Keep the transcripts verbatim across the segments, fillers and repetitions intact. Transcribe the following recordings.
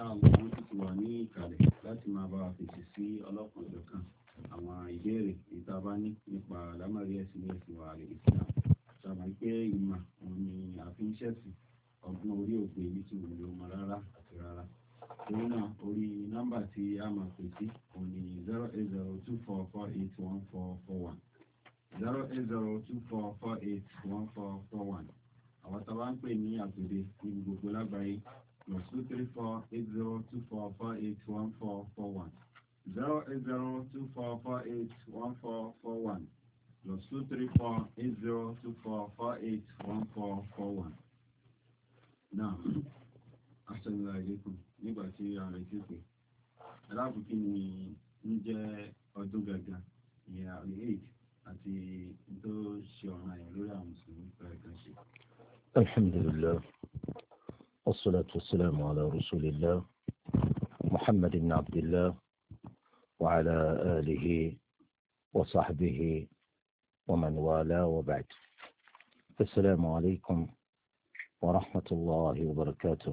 inshallah wọ́n ti wà ní ìkàlẹ̀ láti máa bá wa fèsì sí ọlọ́kan ọ̀jọ̀kan àwọn ìbéèrè ìta bá ní nípa àlámọ̀rí ẹ̀sìn ní ẹ̀sìn wa àlè Islam. Ṣàmì pé ìmọ̀ òun ni àfi ń ṣẹ̀sìn, ọgbọ́n orí ògbé ní tí wọ́n lè mọ rárá àti rárá. Torí náà orí nọ́mbà tí a máa pè sí òun ni zero eight zero two four four eight one four four one zero eight zero two four four eight one four four one. Àwọn tá a bá ń pè ní àtòdè ní gbogbo lágbàáyé plus two three four eight zero two four four eight one four four one zero eight zero two four four eight one four four one plus two three four eight zero two four four eight one four four one. Now, assalamu alaikum. Nígbà tí a retí pé alábùkí ni ń jẹ́ ọdún gangan ìyẹn àlè eid àti tó ṣe ọ̀nà yẹn lórí àwọn mùsùlùmí pẹ̀lú kan ṣe. Alhamdulillah. والصلاة والسلام على رسول الله محمد بن عبد الله وعلى آله وصحبه ومن والاه وبعد. السلام عليكم ورحمة الله وبركاته.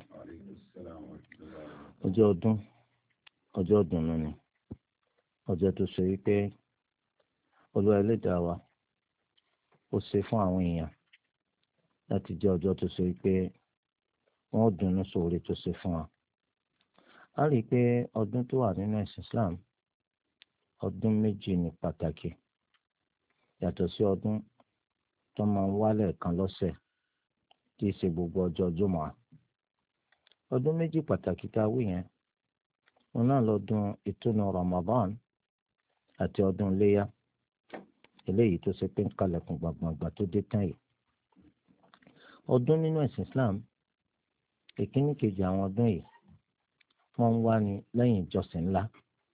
ọjọ́ ọdún ọjọ́ ọdún ni ọjọ́ tó ṣe wípé Olúwa Ẹlẹ́dàá wa ó ṣe fún àwọn èèyàn láti jẹ́ ọjọ́ tó ṣe wípé wọ́n dùnnú sóore tó ṣe fún wa. A rí i pé ọdún tó wà nínú ẹ̀sìn Islam ọdún méjì ní pàtàkì yàtọ̀ sí ọdún tó máa ń wálẹ̀ kan lọ́sẹ̀ kì í ṣe gbogbo ọjọ́ Jímọ̀. ọdún méjì pàtàkì tá a wí yẹn wọn náà lọ́dún ìtúnu Ramadan àti ọdún Iléyá eléyìí tó ṣe pé ń kalẹ̀kùn gbàgbàgbà tó dé tán yìí. ọdún nínú ẹ̀sìn Islam ìkíní kejì àwọn ọdún yìí wọ́n ń wá ní lẹ́yìn ìjọsìn ńlá.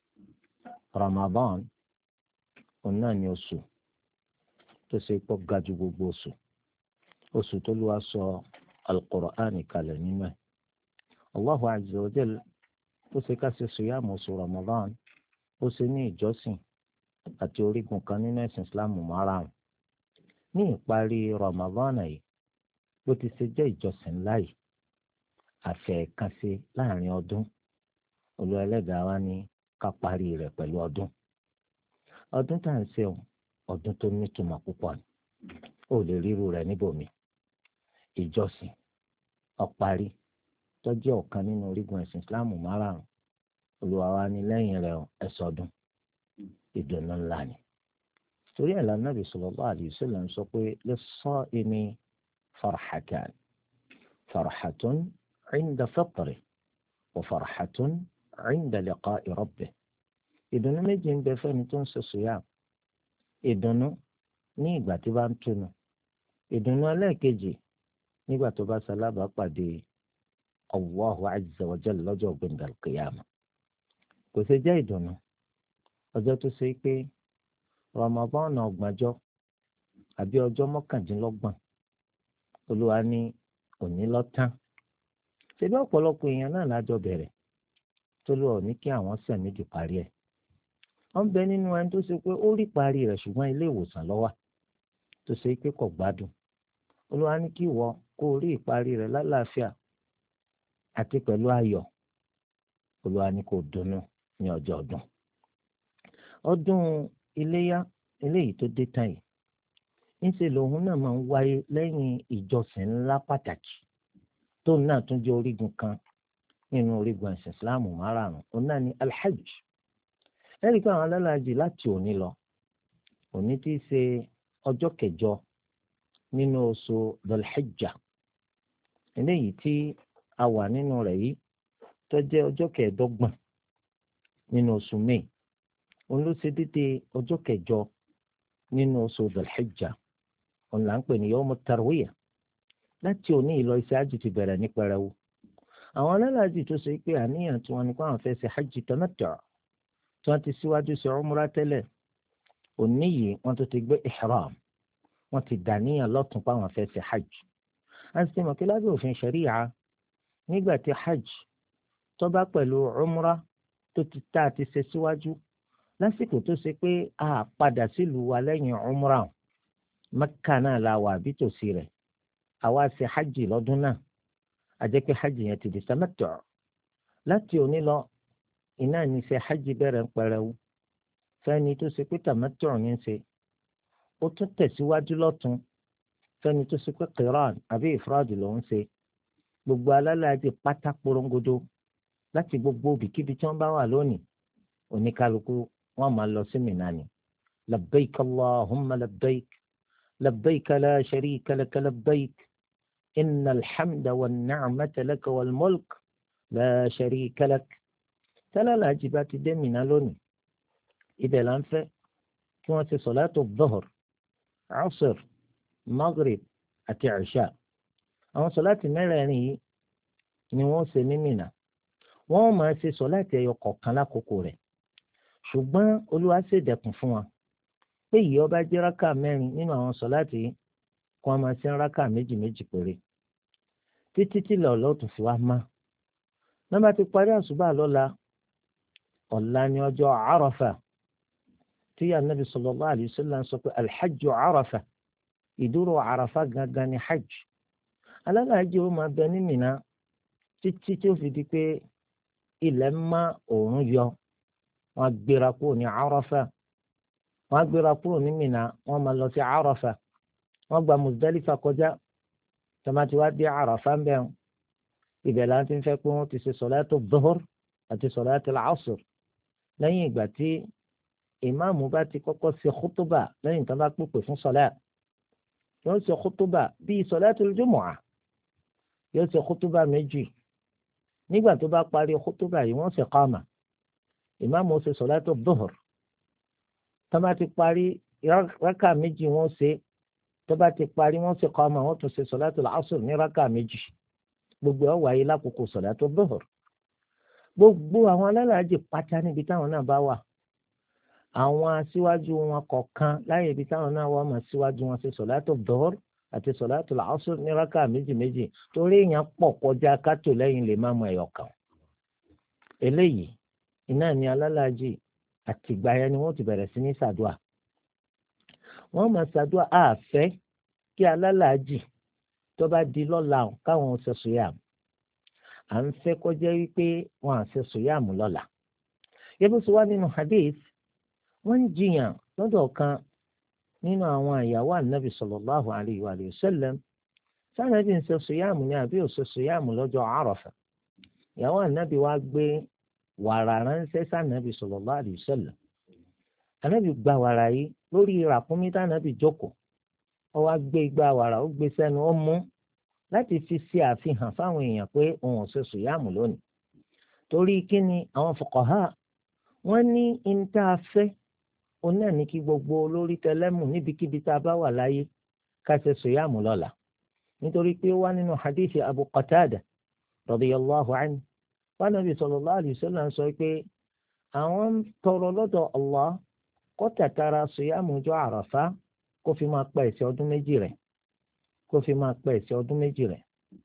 Ramadan òun náà ni oṣù tó ṣe pọ̀ ga ju gbogbo oṣù oṣù tó lù wá sọ Al-Qur'ani kalẹ̀ nínú ẹ̀. Allahu azza wa jal ó ṣe ká ṣe sùyàmù oṣù Ramadan ó ṣe ní ìjọsìn àti orígun kan nínú ẹ̀sìn Islam márùn-ún. ní ìparí Ramadan yìí bó ti ṣe jẹ́ ìjọsìn ńlá yìí àfẹ̀ẹ́kànṣe láàrin ọdún Olúwa Ẹlẹ́dàá wa ní ká parí rẹ̀ pẹ̀lú ọdún. ọdún tá à ń ṣe ọdún tó nítumọ̀ púpọ̀ ni ó lè ríru rẹ̀ níbòmí. ìjọsìn ọparí tó jẹ́ ọ̀kan nínú orígun ẹ̀sìn Islam márùn-ún Olúwa wa ní lẹ́yìn rẹ̀ ẹ ṣọdún ìdùnnú ńlá ni. torí ẹ̀ lànà Nabi sallallahu alaihi wasallam sọ pé lis-sā'imi farḥatān farḥatun عند فطره وفرحة عند لقاء ربه. ìdùnnú méjì ń bẹ fẹ́ni tó ń ṣe sùyàm. ìdùnnú ní ìgbà tí bá ń túnu. ìdùnnú ẹlẹ́ẹ̀kejì nígbà tó bá sálábà pàdé Allahu azza wa jalla lọ́jọ́ gbẹ̀ngà al-qiyāmah. kò ṣe jẹ́ ìdùnnú ọjọ́ tó ṣe pé Ramadan ọgbọ̀njọ́ àbí ọjọ́ mọ́kàndínlọ́gbọ̀n Olúwa ní òní lọ́tàn. ṣebí ọ̀pọ̀lọpọ̀ èèyàn náà lájọ bẹ̀rẹ̀ tó lọ ní kí àwọn sẹ̀mí di parí ẹ̀. wọ́n ń bẹ nínú ẹni tó ṣe pé ó rí parí rẹ̀ ṣùgbọ́n ilé ìwòsàn ló wà tó ṣe pé kò gbádùn. Olúwa ní kí ìwọ kó rí ìparí rẹ̀ lálàáfíà àti pẹ̀lú ayọ̀. Olúwa ní kó dunnú ní ọjọ́ ọdún. ọdún Iléyá eléyìí tó dé tán yìí níṣẹ́ lòun náà máa ń wáyé lẹ́yìn ìjọsìn ńlá pàtàkì tóun náà tún jẹ́ orígun kan nínú orígun ẹ̀sìn Ìsìláàmù márààrún òun náà ní alhajj. ẹ̀rí pé àwọn alálàájì láti òní lọ òní tí í ṣe ọjọ́ kẹjọ nínú oṣù Dhul-Hijjah eléyìí tí a wà nínú rẹ̀ yìí tó jẹ́ ọjọ́ kẹẹ̀ẹ́dọ́gbọ̀n nínú oṣù May òun ló ṣe déédéé ọjọ́ kẹjọ nínú oṣù Dhul-Hijjah òun là ń pè ní Yawm at-Tarwiyah. láti òní ìlọ iṣẹ́ hajj ti bẹ̀rẹ̀ ní pẹrẹwu. àwọn alálàájì tó ṣe pé àníyàn tí wọ́n ní kó àwọn fẹ́ ṣe hajj tamattu' tí wọ́n ti síwájú ṣe umra tẹ́lẹ̀ òní yìí wọ́n tó ti gbé ihram wọ́n ti dàníyàn lọ́tún pé àwọn fẹ́ ṣe hajj. a sì mọ̀ pé lábẹ́ òfin ṣẹ̀ríyà nígbà tí hajj tó bá pẹ̀lú umra tó ti tá a ti ṣe síwájú lásìkò tó ṣe pé a padà sílùú wa lẹ́yìn umra Mẹ́kà náà la wà bí tòsí rẹ̀ àwa ṣe hajj lọ́dún náà a jẹ́ pé hajj yẹn ti di tamattu'. láti òní lọ iná ní ṣe hajj bẹ̀rẹ̀ ń pẹrẹwu fẹ́ni tó ṣe pé tamattu ní ṣe ó tún tẹ̀síwájú lọ́tún fẹ́ni tó ṣe pé qiran àbí ifrad ló ń ṣe gbogbo alálàájì pátá porongodo láti gbogbo ibikíbi tí wọ́n bá wà lónìí oníkálukú wọ́n máa lọ sí Mínà ni labbaik allahumma labbaik labbaik la sharika laka labbaik innal hamda wan ni'mata laka wal mulk la sharika lak tálálàájì bá ti dé Mínà lónìí ibẹ̀ là ń fẹ́ kí wọ́n ti sọ̀látù dhuhr asr maghrib àti ìṣà àwọn sọ̀láàtì mẹ́rẹ̀ẹ̀rin yìí ni wọ́n ṣe ní Mínà wọ́n máa ṣe sọ̀láàtì ẹyọ kọ̀ọ̀kan lákòókò rẹ̀ ṣùgbọ́n Olúwa ṣèdẹ̀kùn fún wa pé ìyẹn ọba jẹ́ rákà mẹ́rin nínú àwọn sọ̀láàtì yìí kí wọ́n máa ṣe rákà méjì méjì péré títí tí lọ́ọ̀lọ́ tún fi wá má nọ́mbà ti parí àṣùbà lọ́la ọ̀la ní ọjọ́ Àrafà tí Ànábì sallallahu alayhi wa sallam sọ pé alhajju Àrafà ìdúró Àrafà gangan ni hajj alálàájì ó máa bẹ ní Mínà títí tí ó fi di pé ilẹ̀ má òòrùn yọ wọ́n gbéra kúrò ní Àrafà wọ́n gbéra kúrò ní Mínà wọ́n máa lọ sí Àrafà wọ́n gba Muzdalifa kọjá tọ́mátì wá dé Àrafà ń bẹ̀ ibẹ̀ là ń ti fẹ́ pé wọ́n ti ṣe sọ̀látù dhuhr àti sọ̀látù al-asr lẹ́yìn ìgbà tí ìmáàmù bá ti kọ́kọ́ ṣe kútúbà lẹ́yìn tó bá pèpè fún sọ̀lá yóò ṣe kútúbà bíi sọ̀látul jumu'ah yóò ṣe kútúbà méjì nígbà tó bá parí kútúbà yìí wọ́n ṣe káàmà ìmáàmù ṣe sọ̀látù dhuhr tó bá ti parí rákà méjì wọ́n ṣe tó bá ti parí wọ́n ṣe káàmà wọ́n tún ṣe sọ̀látul asr ní rákà méjì gbogbo ẹ̀ wáyé lákòókò sọ̀látù dhuhr gbogbo àwọn alálàájì pátá níbi táwọn náà bá wà àwọn aṣíwájú wọn kọ̀ọ̀kan láyé ibi táwọn náà wọ́n máa síwájú wọn ṣe sọ̀látù dhuhr àti sọ̀látù al-asr ní rákà méjì méjì torí èèyàn pọ̀ kọjá kátó lẹ́yìn lè má mọ ẹ̀yọ̀ kan. eléyìí iná ni alálàájì àtìgbà yẹn ni wọ́n ti bẹ̀rẹ̀ sí ní sàdúà wọ́n máa sàdúà àfẹ́ kí alálàájì tó bá di lọ́la káwọn ṣe sùyàmù à ń fẹ́ kọjá wípé wọn à ṣe sùyàmù lọ́la. yẹ́bí sọ wá nínú hadith wọ́n ń jiyàn lọ́dọ̀ kan nínú àwọn àyàwó ànábì sallallahu alayhi wa sallam sànàbì ń ṣe sùyàmù ní àbí ò ṣe sùyàmù lọ́jọ́ Àrafà ìyàwó ànábì wá gbé wàrà ránṣẹ́ sànàbì sallallahu alayhi wa sallam ànábì gba wàrà yìí lórí ràkúnmí tànàbì jókòó ó wá gbé igbá wàrà ó gbé sẹ́nu ó mú láti fi ṣe àfihàn fáwọn èèyàn pé òun ò ṣe sùyàmù lónìí torí kí ni àwọn fuqaha wọ́n ní ìta afẹ́ òun náà ní kí gbogbo olórí tẹlẹ́mù níbikíbi tá a bá wà láyé ká ṣe sùyàmù lọ́la nítorí pé ó wá nínú hadithi Abu Qatada radiyallahu anhu wa Nabi sallallahu alayhi wa sallam sọ pé àwọn tọrọ lọ́dọ̀ Allah kó tàtàrà sùyàmù ọjọ́ Àràfá kó fi máa pa ẹ̀ṣẹ̀ ọdún méjì rẹ̀ kó fi máa pa ẹ̀ṣẹ̀ ọdún méjì rẹ̀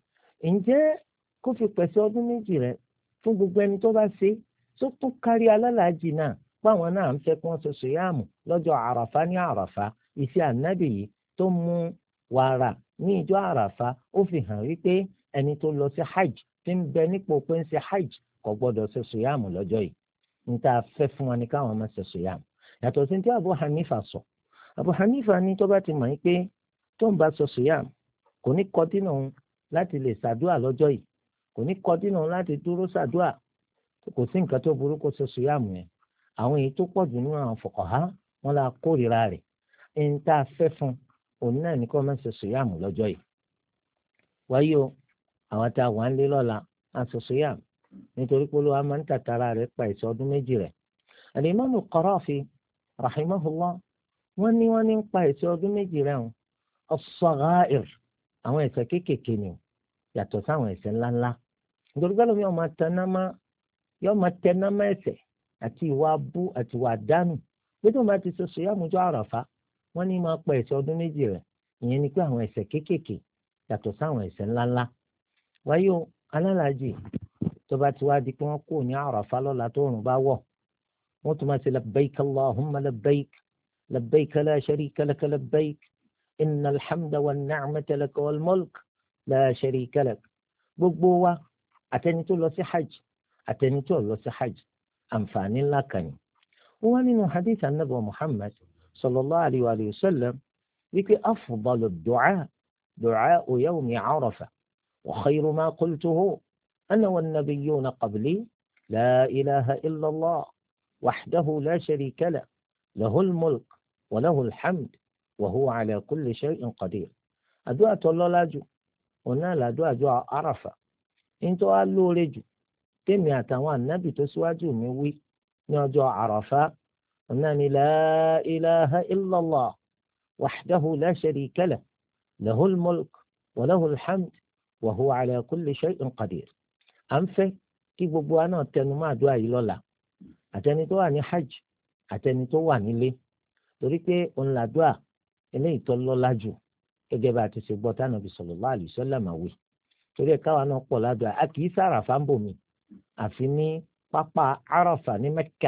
ǹjẹ́ kó fi pẹ̀ṣẹ̀ ọdún méjì rẹ̀ fún gbogbo ẹni tó bá ṣe tó tún kárí alálàájì náà páwọn náà ń fẹ́ kí wọ́n ṣe sùyàmù lọ́jọ́ Àràfá ní Àràfá iṣẹ́ ànábì yìí tó mú wàrà ní ìjọ Àràfá ó fi hàn wípé ẹni tó lọ sí hajj tí ń bẹ nípò pé ń ṣe hajj kò gbọ́dọ̀ ṣe sùyàmù lọ́jọ́ yìí níta fẹ́ fún wọn ni káwọn máa ṣe sùyàmù yàtọ̀ sí ti Abu Hanifa sọ Abu Hanifa ní tó bá ti mọ̀ pé tó ń bá ṣe sùyàmù kò ní kọ́ dínà òun láti lè ṣàdúà lọ́jọ́ yìí kò ní kọ́ dínà òun láti dúró ṣàdúà kò sí nǹkan tó burú kó ṣe sùyàmù yẹn àwọn èyí tó pọ̀ jù nínú àwọn fuqaha wọn la kórìíra rẹ̀ ẹni tá a fẹ́ fún òun náà ní kó máa ṣe sùyàmù lọ́jọ́ yìí wáyé o àwọn tá a wà ń lé lọ́la á ṣe sùyàmù nítorí pé olúwa máa ń tàtàrà rẹ̀ pa ìṣọ́ ọdún méjì rẹ̀ al-Imam al-Qarafi rahimahullah wọ́n ní wọ́n ní ń pa ìṣọ́ ọdún méjì rẹ̀ hàn as-sagha'ir àwọn ẹ̀ṣẹ̀ kéékèèké ni yàtọ̀ sáwọn ẹ̀ṣẹ̀ ńláńlá nítorí pé lómi ọmọ tẹnámá yóò máa tẹnámá ẹ̀ṣẹ̀ àti ìwà abú àti ìwà àdánù pé tó máa ti ṣe sùyàmù ọjọ́ Àràfá wọ́n ní máa pa ẹ̀ṣẹ̀ ọdún méjì rẹ̀ ìyẹn ni pé àwọn ẹ̀ṣẹ̀ kéékèèké yàtọ̀ sáwọn ẹ̀ṣẹ̀ ńláńlá wáyé o alálàájì tó bá ti wá di pé wọ́n kú ní Àràfá lọ́la tó rùn bá wọ̀ wọ́n tún máa ṣe labbaik allahumma labbaik labbaik la sharika laka labbaik inna alhamda wa ni'mata laka wal mulk la sharika lak gbogbo wa àtẹni tó lọ sí hajj àtẹni tí ò lọ sí hajj àǹfààní ńlá kan ni. wọ́n wá nínú hadith anabi muhammad sallallahu alayhi wa sallam wípé afdalu du'a du'a yawmi arafa wa khayru ma qultuhu ana wan nabiyyuna qabli la ilaha illa allah wahdahu la sharika lahu lahul mulk wa lahul hamd wa huwa ala kulli shay'in qadir. àdúà tó lọ́lá jù ọ̀nà làdúà àjọ arafa nítorí wá lóore jù tèmi àtàwọn ànábì tó síwájú mi wí ní ọjọ́ àràfá ọ̀nà ni la ilaha illallah wahdahu la sharika lahu lahul mulk wa lahul hamd wa huwa ala kulli shay'in qadir. à ń fẹ́ kí gbogbo wa náà tẹnu mọ́ àdúrà yìí lọ́la àtẹni tó wà ní hajj àtẹni tó wà nílé torí pé òun làdúà eléyìí tó lọ́lá jù gẹ́gẹ́ bá a ti ṣe gbọ́ tánàbí sallallahu alaihi wasallam wí torí ẹ̀ káwa náà pọ̀ ládùá a kì í sàràfà ń bò mí àfi ní pápá àràfà ní mẹ́kà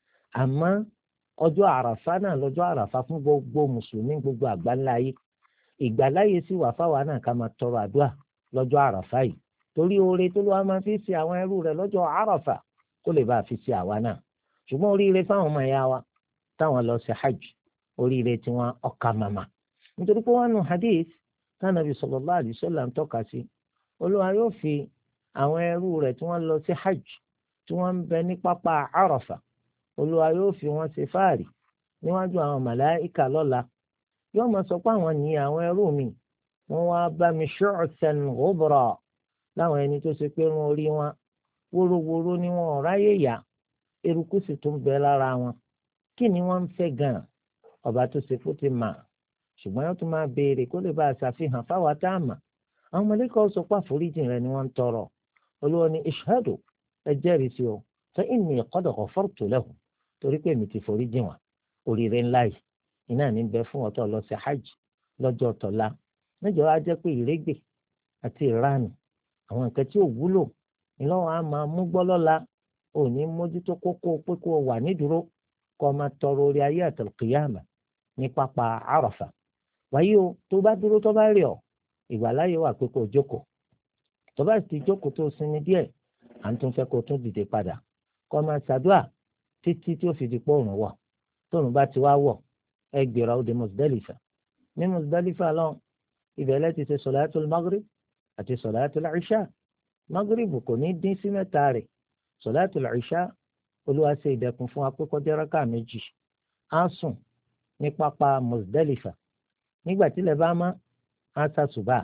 àmọ́ ọjọ́ àràfà náà lọ́jọ́ àràfà fún gbogbo mùsùlùmí gbogbo àgbáńlá ayé ìgbàláyé sì wà fáwa náà ká máa tọrọ àdúà lọ́jọ́ àràfà yìí torí oore tó ló wá máa fi ṣe àwọn ẹrú rẹ̀ lọ́jọ́ àràfà kó lè bá a fi ṣe àwa náà ṣùgbọ́n oríire fáwọn ọmọ ẹ̀yà wa táwọn lọ sí hajj oríire tí wọ́n ọkà màmá nítorí pé wọ́n nù hadith tánàbí sallallahu alaihi wasallam ń tọ́ka sí olúwa yóò fi àwọn ẹrú rẹ̀ tí wọ́n lọ sí hajj tí wọ́n ń bẹ ní pápá àràfà olúwa yóò fi wọ́n ṣe fáàrí níwájú àwọn màláìka lọ́la yóò máa sọ pé àwọn ní àwọn ẹrú mi wọ́n wá bá mi shu'than ghubra láwọn ẹni tó ṣe pé wọn orí wọn wórówóró ni wọn ò ráyè yá eruku sì tún bẹ lára wọn kí ni wọ́n ń fẹ́ gan ọba tó ṣe fún ti mà ṣùgbọ́n yóò tún máa béèrè kó lè bá a ṣàfihàn fáwa tá a mà àwọn mọ̀lẹ́kọ̀ sọ pé àforíjì rẹ ni wọ́n ń tọrọ olúwa ní ishhadu ẹ jẹ́rìí sí o fa inni qad ghafartu lahu torí pé èmi ti foríjì wọn oríire ńlá yìí iná ní bẹ fún ọtọ lọ sí hajj lọ́jọ́ tọ̀la níjọ á jẹ́ pé ìrégbè àti ìranù àwọn nǹkan tí ò wúlò ìlọ́wọ́ á máa mú gbọ́ lọ́la ò ní mójútó kókó pé kó wà nídúró kó máa tọrọ orí ayé àtàlùkìyàmà ní pápá àràfà wáyé o tó bá dúró tó bá rí ọ ìgbàláyé wà pé kó jókòó tó bá ti jókòó tó sinmi díẹ̀ à ń tún fẹ́ kó tún dìde padà kó máa ṣàdúà títí tí ó fi di pòrùn wọ̀ tóòrùn bá ti wá wọ̀ ẹ gbéra ó dé Muzdalifa ní Muzdalifa lọ ibẹ̀ lẹ́ ti ṣe sọ̀látul Maghrib àti sọ̀látul Isha Maghrib kò ní dín sí mẹ́ta rẹ̀ sọ̀látul Isha olúwa ṣe ìdẹ̀kùn fún akókòjẹ́ rákà méjì á sùn ní pápá Muzdalifa nígbà tílẹ̀ bá mọ́ á ṣàṣùbà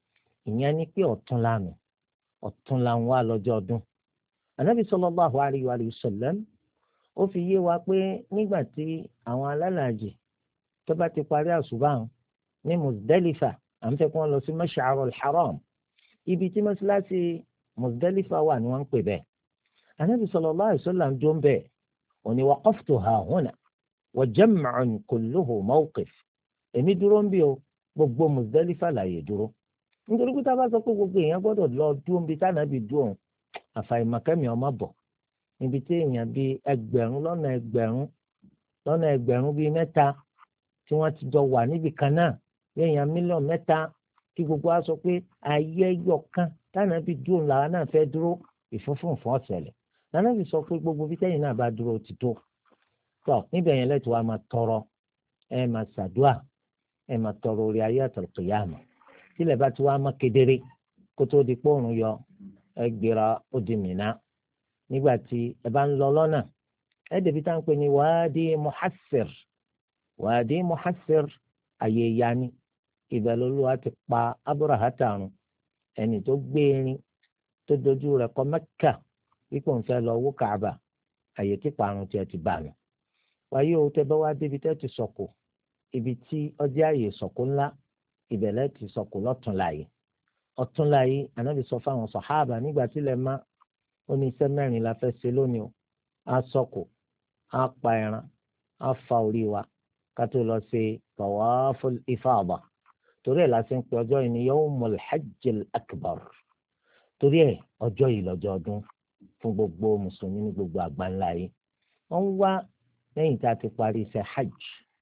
ìyẹn ni pé ọ̀tún lánà ọ̀tún là ń wá lọ́jọ́ ọdún Ànábì sallallahu alayhi wa sallam ó fi yé wa pé nígbà tí àwọn alálàájì tó bá ti parí àṣùbà ní Muzdalifa à ń fẹ́ kí wọ́n lọ sí Mash'arul Haram ibi tí mọ́ṣáláṣí Muzdalifa wà ni wọ́n ń pè bẹ́ẹ̀ Ànábì sallallahu alayhi wa sallam ń dún bẹ́ẹ̀ òní waqaftu ha huna wa jam'un kulluhu mawqif èmi dúró ń bí o gbogbo Muzdalifa láàyè dúró nítorí pé tá a bá sọ pé gbogbo èèyàn gbọ́dọ̀ lọ dúró ń bí tánàbì dúró àfàìmọ̀kẹ́mi ọmọ bọ̀ níbi tí èèyàn bíi ẹgbẹ̀rún lọ́nà ẹgbẹ̀rún lọ́nà ẹgbẹ̀rún bíi mẹ́ta tí wọ́n ti jọ wà níbi kan náà bí èèyàn mílíọ̀nù mẹ́ta kí gbogbo wa sọ pé ayé ẹyọ kan tánàbì dúró làwọn náà fẹ́ dúró ìfúnfúnfún ọ̀sẹ̀lẹ̀ tánàbì sọ pé gbogbo bí tẹ́yìn náà bá dúró ti tó tọ́ níbẹ̀ yẹn lẹ́tọ̀ wa máa tọrọ ẹ máa ṣàdúà ẹ máa tọrọ orí ayé àtàlùkìyàmà tílẹ̀ bá ti wá mọ́ kedere kó tó di pòrùn yọ ẹ gbéra ó di Mínà nígbà tí ẹ bá ń lọ lọ́nà ẹ débi tá à ń pè ní Wadi Muhassir Wadi Muhassir àyè ìyani ibẹ̀ l'Olúwa ti pa Aburahata run ẹni tó gbé erin tó dojú rẹ̀ kọ Mẹ́kà ipò ń fẹ́ lọ wó Kaaba àyè tí parun tiẹ̀ ti bá mi wáyé o tẹ́ bá wá débi tẹ́ ti sọ̀kò ibi tí ọjọ́ àyè sọ̀kò ńlá ibẹ̀ lẹ́ ti sọ̀kò lọ́tùnláyé ọ̀túnláyé Ànábì sọ fáwọn sàhábà nígbà tí lè má ó ní iṣẹ́ mẹ́rin la fẹ́ ṣe lónìí o á sọ̀kò á pa ẹran á fa orí wa ká tó lọ ṣe tawaful ifada torí ẹ̀ la ṣe ń pe ọjọ́ yìí ní yawmul hajjil akbar torí ẹ̀ ọjọ́ yìí lọ́jọ́ ọdún fún gbogbo mùsùlùmí ní gbogbo àgbáńlá yìí wọ́n wá lẹ́yìn tá a ti parí iṣẹ́ hajj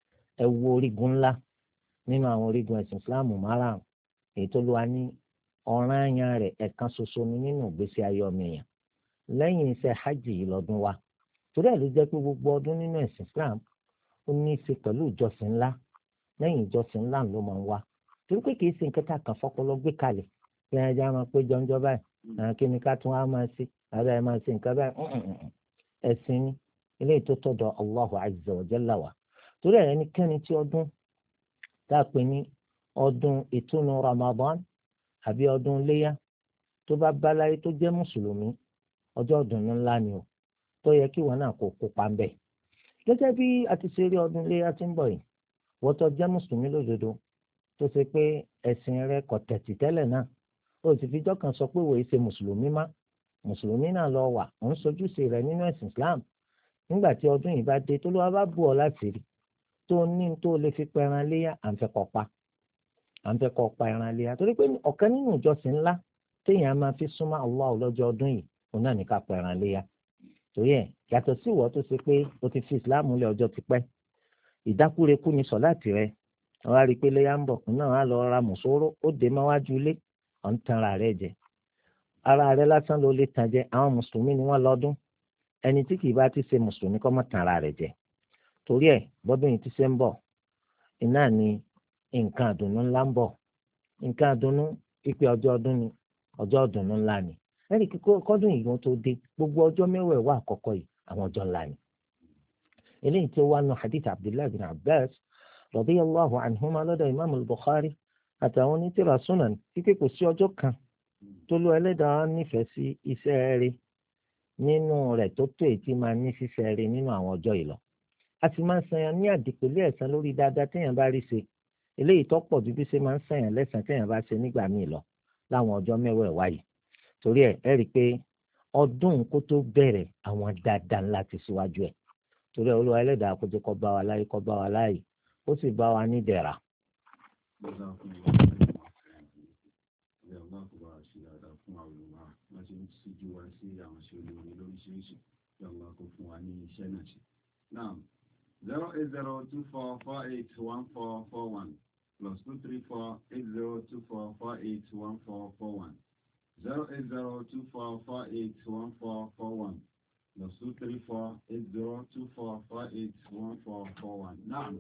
ẹ wo orígun ńlá nínú àwọn orígun ẹ̀sìn islámù márùn-ún èyí tó lù wá ní ọ̀ranyàn rẹ̀ ẹ̀kan ṣoṣo ni nínú ìgbésí ayé ọmọ èèyàn lẹ́yìn iṣẹ́ hajj yìí lọ́dún wa torí ẹ̀ ló jẹ́ pé gbogbo ọdún nínú ẹ̀sìn Islam ó ní í ṣe pẹ̀lú ìjọsìn ńlá lẹ́yìn ìjọsìn ńlá ló máa ń wá torí pé kìí ṣe nǹkan tá a kàn fọpọlọ gbé kalẹ̀ kí ẹ já máa pé jọjọ báyìí kí ni ká tún á máa ṣe àbẹ ẹ máa ṣe nǹkan báyìí ẹ̀sìn ni eléyìí tó tọ̀dọ̀ Allahu azza wa jalla wa torí ẹ̀ ẹnikẹ́ni tí ọdún tá a pè ní ọdún ìtúnu Ramadan àbí ọdún léyà tó bá báláyé tó jẹ́ mùsùlùmí ọjọ́ ọdún ńlá ni o tó yẹ kí wọn náà kó kópa ń bẹ̀. gẹ́gẹ́ bí a ti ṣe rí ọdún léyà tí ń bọ̀ yìí wọ́n tó jẹ́ mùsùlùmí lódodo tó ṣe pé ẹ̀sìn rẹ kò tẹ̀tì tẹ́lẹ̀ náà ó sì fijọ́ kan sọ pé wòye ṣe mùsùlùmí má mùsùlùmí náà lọ wà ó ń sojúṣe rẹ nínú ẹ̀sìn Islam nígbà tí ọdún yìí bá dé tó ló wá bá bù ọ láti rí tó ní tó lè fi pa ẹran léyà à ń fẹ́ kó pa à ń fẹ́ kó pa ẹran léyà torí pé ọ̀kan nínú ìjọsìn ńlá téèyàn máa fi súnmọ́ Allah lọ́jọ́ ọdún yìí òun náà ní ká pa ẹran léyà torí ẹ̀ yàtọ̀ sí ìwọ tó ṣe pé o ti fi Islam lé ọjọ́ ti pẹ́ ìdákúrekú ni sọ̀láàtì rẹ wọ́n á rí i pé léyà ń bọ̀ náà á lọ ra mùsòrò ó dé máwájú ilé ọ̀n tanra rẹ̀ jẹ ara rẹ̀ lásán ló lè tàn jẹ àwọn mùsùlùmí ni wọ́n lọ́dún ẹni tí kìí bá ti ṣe mùsùlùmí kọ́ mọ́ tanra rẹ̀ jẹ torí ẹ̀ bọ́dún yìí ti ṣe ń bọ̀ iná ni nǹkan àdùnnú ńlá ń bọ̀ nǹkan àdùnnú pípé ọjọ́ ọdún ni ọjọ́ àdùnnú ńlá ni ẹnì kọ́dún yìí tó dé gbogbo ọjọ́ mẹ́wẹ̀ẹ̀wá àkọ́kọ́ yìí àwọn ọjọ́ ńlá ni eléyìí tó wá nù hadith Abdullahi bin Abbas radiyallahu anhuma lọ́dọ̀ imam al-Bukhari àtàwọn onítìrà sunan kíkẹ́ kò sí ọjọ́ kan tó lọ ẹlẹ́dàá nífẹ̀ẹ́ sí iṣẹ́ rẹ̀ nínú rẹ̀ tó tó èyí máa ní ṣiṣẹ́ rẹ̀ nínú àwọn ọjọ́ yìí lọ. a sì máa ń sanyàn ní àdìpẹ̀lẹ́ ẹ̀san lórí dáadáa téèyàn bá rí ṣe eléyìí tó pọ̀ ju bí ṣe máa ń sanyàn lẹ́san téèyàn bá ṣe nígbà míì lọ láwọn ọjọ́ mẹ́wẹ̀ẹ̀wá yìí. torí ẹ̀ ẹ́ rí i pé ọdún kó tó bẹ̀rẹ̀ àwọn dáadáa ńlá ti síwájú ẹ̀ torí ẹ̀ Olúwa ẹlẹ́dàá kó jẹ́ kó bá wa láyé kó bá wa láyé ó sì bá wa ní dẹ̀ra. zero eight zero two four four eight one four four one plus two three four eight zero two four four eight one four four one zero eight zero two four four eight one four four one plus two three four eight zero two four four eight one four four one. Naam.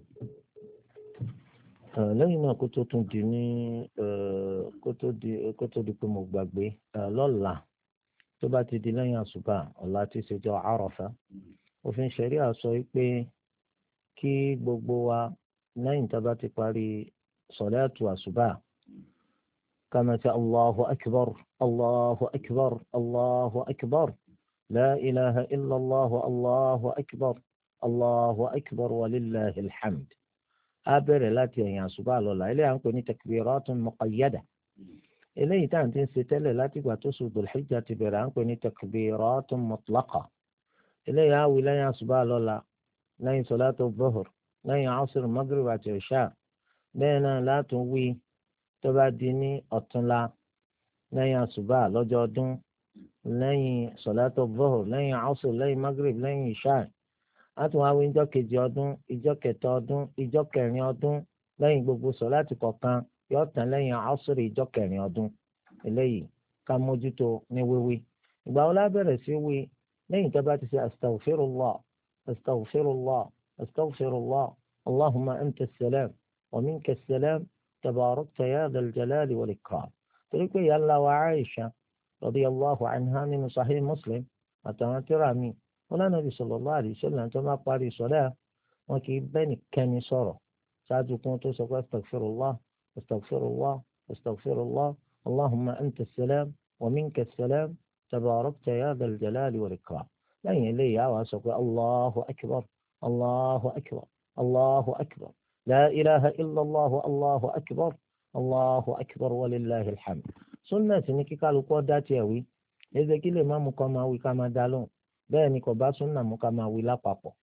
lẹ́yìn náà kó tó tún di ní kó tó di kó tó di pé mo gbàgbé lọ́la tó bá ti di lẹ́yìn àṣùbà ọ̀la tí ṣèjọ àràfà òfin ṣẹ̀ríà sọ pé kí gbogbo wa lẹ́yìn tá a bá ti parí sọ̀láàtù àṣùbà ká máa ṣe allahu akbar allahu akbar allahu akbar la ilaha illallah allahu akbar allahu akbar walillahi alhamd. a bẹ̀rẹ̀ láti ẹ̀yìn àṣùbà lọ́la eléyà ń pè ní takbiratun muqayyada eléyìí tá à ń ti ń ṣe tẹ́lẹ̀ láti ìgbà tó oṣù Dhul-Hijja ti bẹ̀rẹ̀ à ń pè ní takbiratun mutlaqa eléyìí á wí lẹ́yìn àṣùbà lọ́la lẹ́yìn sọ̀látù dhuhr lẹ́yìn asr maghrib àti ìṣá bẹ́ẹ̀ náà látún wí tó bá di ní ọ̀túnla lẹ́yìn àṣùbà lọ́jọ́ ọdún lẹ́yìn sọ̀látù dhuhr lẹ́yìn asr lẹ́yìn maghrib lẹ́yìn ìṣá látún wá wí ìjọ kejì ọdún ìjọ kẹta ọdún ìjọ kẹrin ọdún lẹ́yìn gbogbo sọ̀láàtì kọ̀ọ̀kan yóò tán lẹ́yìn asr ìjọ kẹrin ọdún eléyìí ká mójútó ní wíwí ìgbà wo la bẹ̀rẹ̀ sí wí lẹ́yìn tó bá ti ṣe astaghfirullah astaghfirullah astaghfirullah allahumma anta as-salam wa minka as-salam tabarakta ya dhal jalali wal ikram torí pé ìyá ńlá wa Aisha radiyallahu anha nínú sahih Muslim àtàwọn tíra mi wọn lánàá Nabi sallallahu alaihi wasallam tó máa parí sọlá wọn kì í bẹ́ẹ̀ nìkẹ́ni sọ̀rọ̀ ṣáájú kí wọ́n tó sọ pé astaghfirullah astaghfirullah astaghfirullah allahumma anta as-salam wa minka as-salam tabarakta ya dhal jalali wal ikram lẹ́yìn eléyìí àwọn sọ pé allahu akbar allahu akbar allahu akbar la ilaha illallah allahu akbar allahu akbar walillahi alhamd. sunna sì ní kíkálukú ọ̀dá tiẹ̀ wí ẹ̀ẹ́dẹ̀ kí lè má mú kọ́ máa wí ká máa dá lóhùn bẹ́ẹ̀ ni kò bá sunna mú ká máa wí lápapọ̀.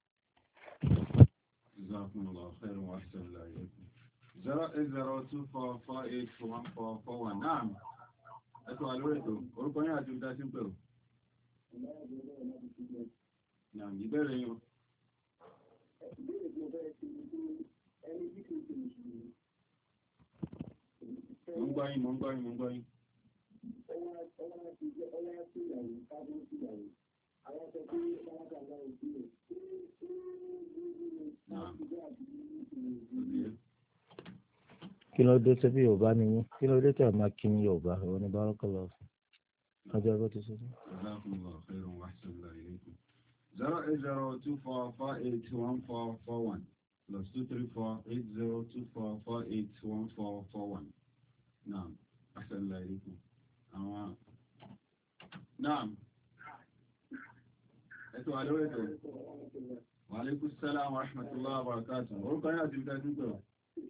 zero eight zero two four four eight one four four one. Naam. Ẹ tó wà lórí ètò orúkọ yín àti ìdásí ń pèrò. Naam, ìbéèrè yín o. Mo ń gbọ́ yín, mo ń gbọ́ yín, mo ń gbọ́ yín. kí ló dé tẹ́bí yorùbá ni yín kí ló dé tẹ́ ẹ̀ máa kí ní yorùbá ìwọ ní bárakàlá ọjọ́ bó ti ṣe. zero eight zero two four four eight one four four one plus two three four eight zero two four four eight one four four one. Naam, assalamu alaikum. Àwọn naam. Ẹ̀tọ́ àlọ́ ètò. Wa alaikum salaam wa rahmatullahi wa barakatuh. Orúkọ yẹn àti ìgbà tí ń pẹ̀lú.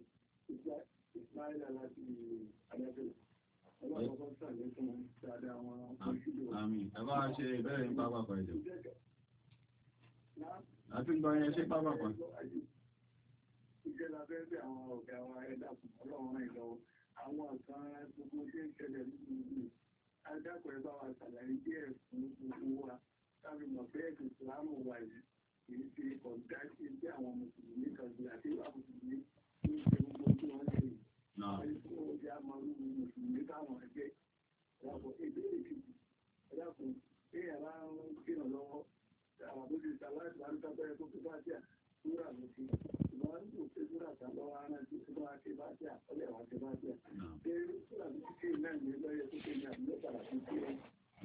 Àmín. Ẹ bá ṣe ìbẹ̀rẹ̀ ń pápá pẹ̀lú. Àti ń gbọ́ yẹn ṣe pápá pẹ̀lú. Ìjẹ́lá fẹ́ bí àwọn ọ̀gá wa ẹ̀dá fún ọlọ́run ìlọ àwọn ọ̀sán gbogbo tí ń ṣẹlẹ̀ nínú ìlú. Adákọ̀ ẹ bá wa ṣàlàyé díẹ̀ fún gbogbo wa láti mọ̀ pé ẹ̀sìn ìsìlámù wà yìí kì í ṣe ọ̀gá sí bí àwọn mùsùlùmí kan sí àti ìwà mùsùlùmí ní ṣe gbogbo tí wọ́n ṣe yìí. Àwọn ìfún ọjà máa ń lu mùsùlùmí táwọn ẹgbẹ́. Ẹ̀dàpọ̀ ìbéèrè kejì ẹ̀dàpọ̀ kéèyàn bá ń kíràn lọ́wọ́ àwọn àbójú ìsàlẹ̀ láti tábẹ́rẹ́ tó fi bá jà súrà ló fi wọ́n ń lò pé súrà tàbí wọ́n á rántí tó bá ké bá jà ọlẹ́ àwọn ké bá jà. Ṣé súrà tó ti ké náà ní lọ́yẹ̀ tó ké ní àbúrò padà tó ké rẹ̀?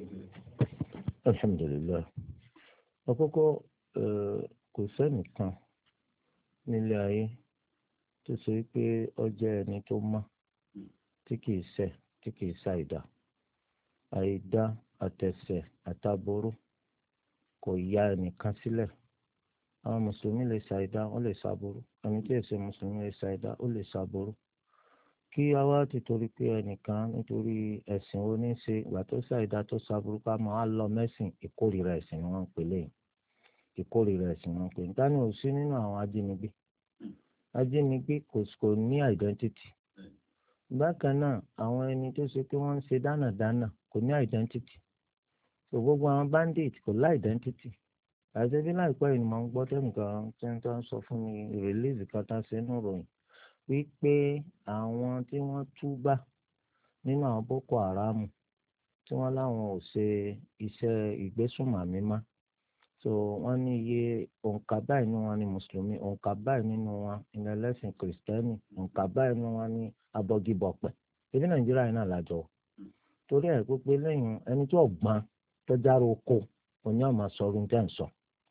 Alhamdulillah. Àkọ́kọ́ kò sẹ́nìkan nílé ayé tó ṣe pé ó jẹ́ ẹni tó mọ́ tí kìí ṣẹ̀ tí kìí ṣàìdá. Àìdá àtẹ̀ṣẹ̀ àtàbúrú kò ya ẹnìkan sílẹ̀. Àwọn mùsùlùmí lè ṣàìdá ó lè ṣàbúrú, ẹni tí èsè mùsùlùmí lè ṣàìdá ó lè ṣàbúrú. Kí a wá ti torí pé ẹnìkan nítorí ẹ̀sìn oníṣe ìgbà tó ṣàìdá tó ṣàbúrú ká máa lọ mẹ́sìn ìkórìíra ẹ̀sìn ni wọ́n ń pè léyìn ìkórìíra ẹ̀sìn ni wọ́n ń pè ní. Dání ò sí nínú àwọn ajínigbé ajínigbé kò kò ní identity. Bákan náà àwọn ẹni tó ṣe pé wọ́n ń ṣe dánàdánà kò ní identity. So gbogbo àwọn bandit kò lá identity. Àti bí láìpẹ́ yìí ni mo ń gbọ́ tẹ́nìkan tí wọ́n tó ń sọ fún mi release kan tá a ṣe nínú ìròyìn wípé àwọn tí wọ́n túbá nínú àwọn Boko Haram tí wọ́n láwọn ò ṣe iṣẹ́ ìgbésùnmọ̀mí mọ́. So wọ́n ní iye òǹkà báyìí nínú wọn ní mùsùlùmí, òǹkà báyìí nínú wọn ní ẹlẹ́sìn kìrìsìtẹ́nì, òǹkà báyìí nínú wọn ní abọ́gibọ̀pẹ̀. Ebi Nàìjíríà yìí náà lájọ. Torí ẹ̀ pé lẹ́yìn ẹni tí ọ̀gbọ́n tó jára oko òní ọ̀ma sọ̀rọ̀ ní tẹ̀sán.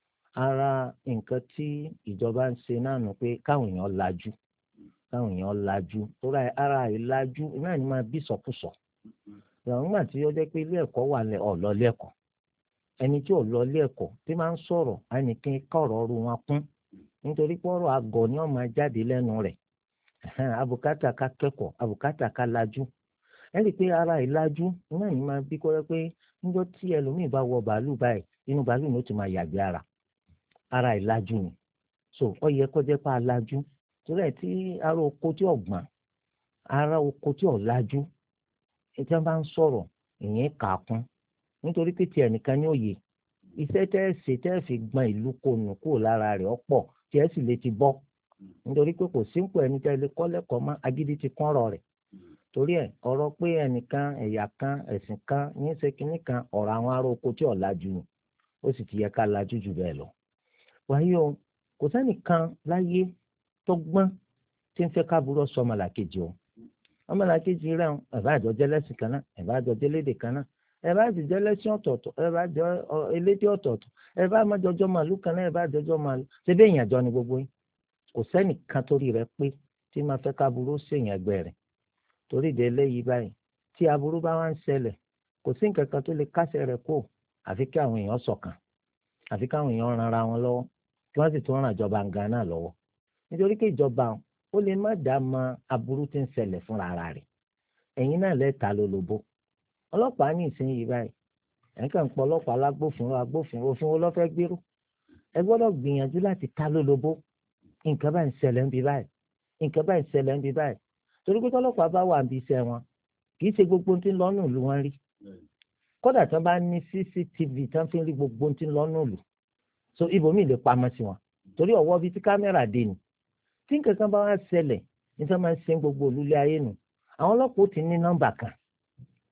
Ara nǹkan tí ìjọba ń ṣe náà nù pé káwọn èèyàn lajú káwọn èèyàn lajú torí ara ìlajú náà ni máa bí sọkúsọ. Ìyàwó nígbà tí ó jẹ́ pé ilé ẹ̀kọ́ wà lẹ̀ ọ̀ lọ ilé ẹ̀kọ́ ẹni tí ò lọ ilé ẹ̀kọ́ tí máa ń sọ̀rọ̀ ẹnìkan kọ̀rọ̀ ọrù wọn kún nítorí pé ọ̀rọ̀ àgọ̀ ni wọ́n máa jáde lẹ́nu rẹ̀. Àbùkátà ká kẹ́kọ̀ọ́ àbùkátà ká lajú. Ẹ rí i pé ara ìlajú náà ni máa bí kọ́ pé níjọ́ tí ẹlòmíì bá wọ bàálù báyìí inú bàálù ni ó ti máa yàgbé ara ara ìlajú ni. So ó yẹ kó jẹ́ pé alájú torí ẹ̀ tí ara oko tí ọ̀gbọ́n ara oko tí ọ̀lajú tí wọ́n bá ń sọ̀rọ̀ ìyẹn kà á kún nítorí pé tiẹ̀ nìkan ní òye iṣẹ́ tẹ́ ẹ ṣe tẹ́ ẹ fi gbọ́n ìlú konu kúrò lára rẹ̀ ọ̀pọ̀ tí ẹ sì lè ti bọ́ nítorí pé kò sínkù ẹni tẹ́ lè kọ́ lẹ́kọ̀ọ́ mọ́ agídí ti kún ọ̀rọ̀ rẹ̀. Torí ẹ̀ ọ̀rọ̀ pé ẹnìkan ẹ̀yà kan ẹ̀sìn kan ní ṣe kínní kan ọ̀rọ̀ àwọn ará oko tí ọ̀lajú ni ó sì ti yẹ ká lajú jù bẹ́ẹ̀ lọ. Wáyé o kò sẹ́nìkan láyé tó gbọ́n tí ń fẹ́ káàbúrò sọ ọmọlàkejì o ọmọlàkejì rẹ̀ ẹ̀bá àjọ jẹ́lẹ́sìn kan náà ẹ̀bá àjọ jẹ́lédè kan náà ẹ̀bá àjọ jẹ́lẹ́sìn ọ̀tọ̀ọ̀tọ̀ ẹ̀bá àjọ elédè ọ̀tọ̀ọ̀tọ̀ ẹ̀bá àmọ́jọjọ́ màlúù kan náà ẹ̀bá àjọjọ́ màlúù ṣé bẹ́ẹ̀ yànjọ ni gbogbo yín kò sẹ́nìkan torí rẹ̀ pé tí máa fẹ́ káàbúrò sèyàn ẹgbẹ́ rẹ̀ torí ìdè eléyìí báyìí tí aburú bá wá ń ṣẹlẹ̀ kò sí nǹkan kan tó lè kásẹ̀ rẹ̀ kó àfi kí àwọn èèyàn ṣọ̀kan àfi káwọn èèyàn ran ara wọn lọ́wọ́ kí wọ́n sì tún ran ìjọba nǹkan náà lọ́wọ́ nítorí pé ìjọba ó lè má dá mọ aburú tí ń ṣẹlẹ̀ fúnra ara rẹ̀ ẹ̀yin náà lẹ́ẹ̀ta lólobó ọlọ́pàá ní ìsinyìí báyìí ẹ̀ńkà ń pọ̀ ọlọ́pàá alágbófinró agbófinró òfin wo ló fẹ́ gbérú ẹ gbọ́dọ̀ gbìyànjú láti ta lólobó nǹkan báyìí ń ṣẹlẹ̀ ń bí báyìí nǹkan báyìí ń ṣẹlẹ̀ ń bí báyìí torí pé tọ́lọ́pàá bá wà níbi iṣẹ́ wọn kì í ṣe gbogbo tí ń lọ́nù ìlú wọn rí kódà tí wọ́n bá ní C C T V tí wọ́n fi ń rí gbogbo tí ń lọ́nù ìlú so ibòmíì lè pamọ́ sí wọn torí ọwọ́ bíi tí kámẹ́rà dé ni tí nǹkan kan bá wá ṣẹlẹ̀ ní sọ máa ń ṣe gbogbo olúlé ayé nù àwọn ọlọ́pàá ó ti ní nọ́mbà kan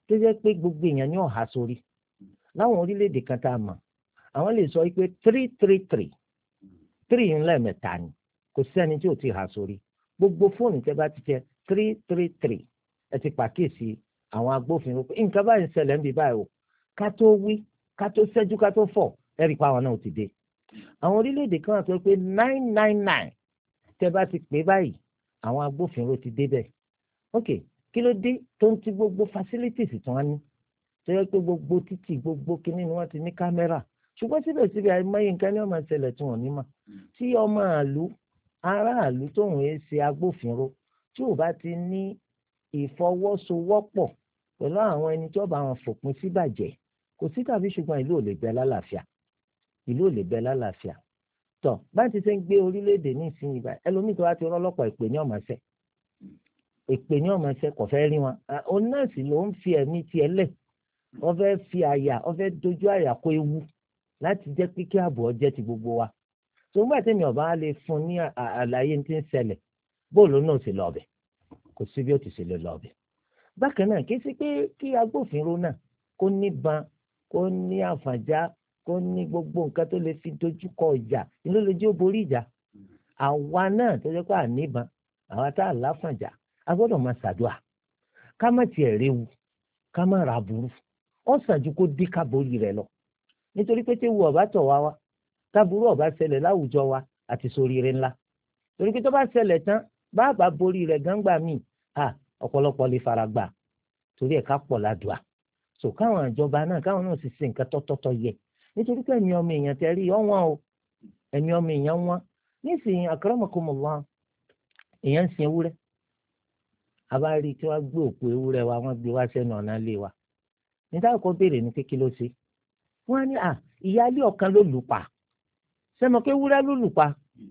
tó jẹ́ pé gbogbo èèyàn ní ọ̀hà sórí láwọn orílẹ̀-èdè kan tá a mọ̀ àwọn lè sọ pé three three three three ńlẹ̀ mẹ́ta ni kò sẹ́ni tí ò ti hà sórí gbogbo fóònù tẹ́ bá ti tẹ three three three ẹ ti pàkíyèsí àwọn agbófinró pé nǹkan báyìí ń ṣẹlẹ̀ ń bí báyìí o ká tó wí ká tó ṣẹ́jú ká tó fọ̀ ẹ rí i pa àwọn náà ti dé àwọn orílẹ̀-èdè kan wà tó pé nine nine nine tẹ́ bá ti pè báyìí àwọn agbófinró ti dé bẹ́ẹ̀ ok kí ló dé tó ń ti gbogbo facilities tí wọ́n ní tó yẹ pé gbogbo títì gbogbo kinní ni wọ́n ti ní kámẹ́rà ṣùgbọ́n síbẹ̀síbẹ̀ àìmọye nǹkan ní ọmọ ìṣẹ̀lẹ̀ tí wọ́n ní mà tí ọmọ àlú aráàlú tóun ẹ ṣe agbófinró tí ò bá ti ní ìfọwọ́sowọ́pọ̀ pẹ̀lú àwọn ẹni tí ó bá wọn fòpin síbàjẹ́ kò sí tàbí ṣùgbọ́n ìlú ò lè bẹ lálàáfíà ìlú ò lè bẹ lálàáfíà tọ́ bá ti ṣe ń gbé orílẹ̀-èdè ní ìsinyìí báyìí ẹlòmíì tó wá ti rọ́lọ́pọ̀ ìpè ní ọmọ ẹsẹ̀ ìpè ní ọmọ ẹsẹ̀ kò fẹ́ rí wọn òun náà sì ló ń fi ẹ̀mí tiẹ̀ lẹ̀ wọ́n fẹ́ fi àyà wọ́n fẹ́ dojú àyà kó ewu láti jẹ́ pé kí ààbò ọjẹ́ ti gbogbo wa tó ń gbà tẹ́mi ọ̀bá lè fún ní àlàyé tí ń ṣẹlẹ̀ bóòlù náà sì lọ ọbẹ̀ kò sí bí ó ti ṣe lè lọ ọbẹ̀ bákan náà kí sí pé kí agbófinró náà kó níbọn kó ní àfàjá kó ní gbogbo nǹkan tó lè fi dojú kọ ìjà ló lè jẹ́ ó borí ìjà àwa náà tó jẹ́ pé àníbọn àwa tá a láfàjá a gbọ́dọ̀ máa ṣàdúà ká má tiẹ̀ réwu ká má ra burú ó sàn ju kó dí ká borí rẹ̀ lọ nítorí pé téwu ọba tọ̀ wá wá táburú ọba ṣẹlẹ̀ láwùjọ wa àti soríire ńlá torí pé tó bá ṣẹlẹ̀ tán bàbá borí rẹ̀ gángba míì à ọ̀pọ̀lọpọ̀ lè fara gbà torí ẹ̀ ká pọ̀ ládùá so káwọn ìjọba náà káwọn náà sì ṣe nǹkan tọ́tọ́tọ́ yẹ nítorí pé ẹ̀mí ọmọ èèyàn tẹ́ rí ọ̀wọ́n o ẹ̀mí ọmọ èèyàn wọn nísìnyí akramakumullah èèyàn ń sin ewúrẹ́ abárí tí wọ́n gbé òkú ewúrẹ́ wa wọ́n gbé wá sẹ́nu ọ̀nà ilé wa níta kò béèrè ní pé kí ló ṣe wọ́n á ní à ìyáálé ọ̀kan ló lù pa sẹ́mo pé ewúrẹ́ ló lù pa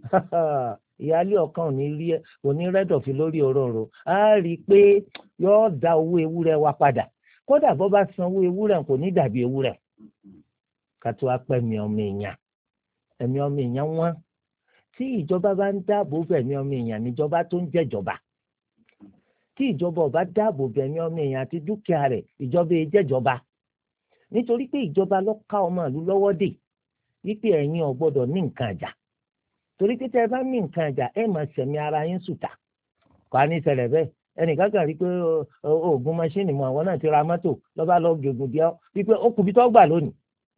ìyáálé ọ̀kan ò ní rí ò ní rẹ́dọ̀fì lórí òróró á rí i pé yóò dá owó ewúrẹ́ wa padà kódà bó bá san owó ewúrẹ́ kò ní dàbí ewúrẹ́ kátó apẹ́ mi ọmọ èèyàn ẹ̀mí ọmọ èèyàn wọ́n tí ìjọba bá ń dáàbò bẹ̀mí ọmọ èèyàn níjọba tó ń jẹ́jọba tí ìjọba ò bá dáàbò bẹ̀mí ọmọ èèyàn àti dúkìá rẹ̀ ìjọba ẹ jẹ́jọba nítorí pé ìjọba ló ká ọmọ ìlú lọ́wọ́ dè wípé ẹ̀yin ò gbọ́dọ̀ ní nǹkan àjà torí pé tẹ́ ẹ bá ní nǹkan àjà ẹ máa ṣẹ̀mí ara yín sùtà kò á ní ṣẹlẹ̀ bẹ́ẹ̀ ẹnìkan kan rí i pé oògùn máṣíìnì mọ àwọn náà ti ra mọ́tò lọ́ba lọ gègùn díẹ̀ wípé ó kùbí tó gbà lónìí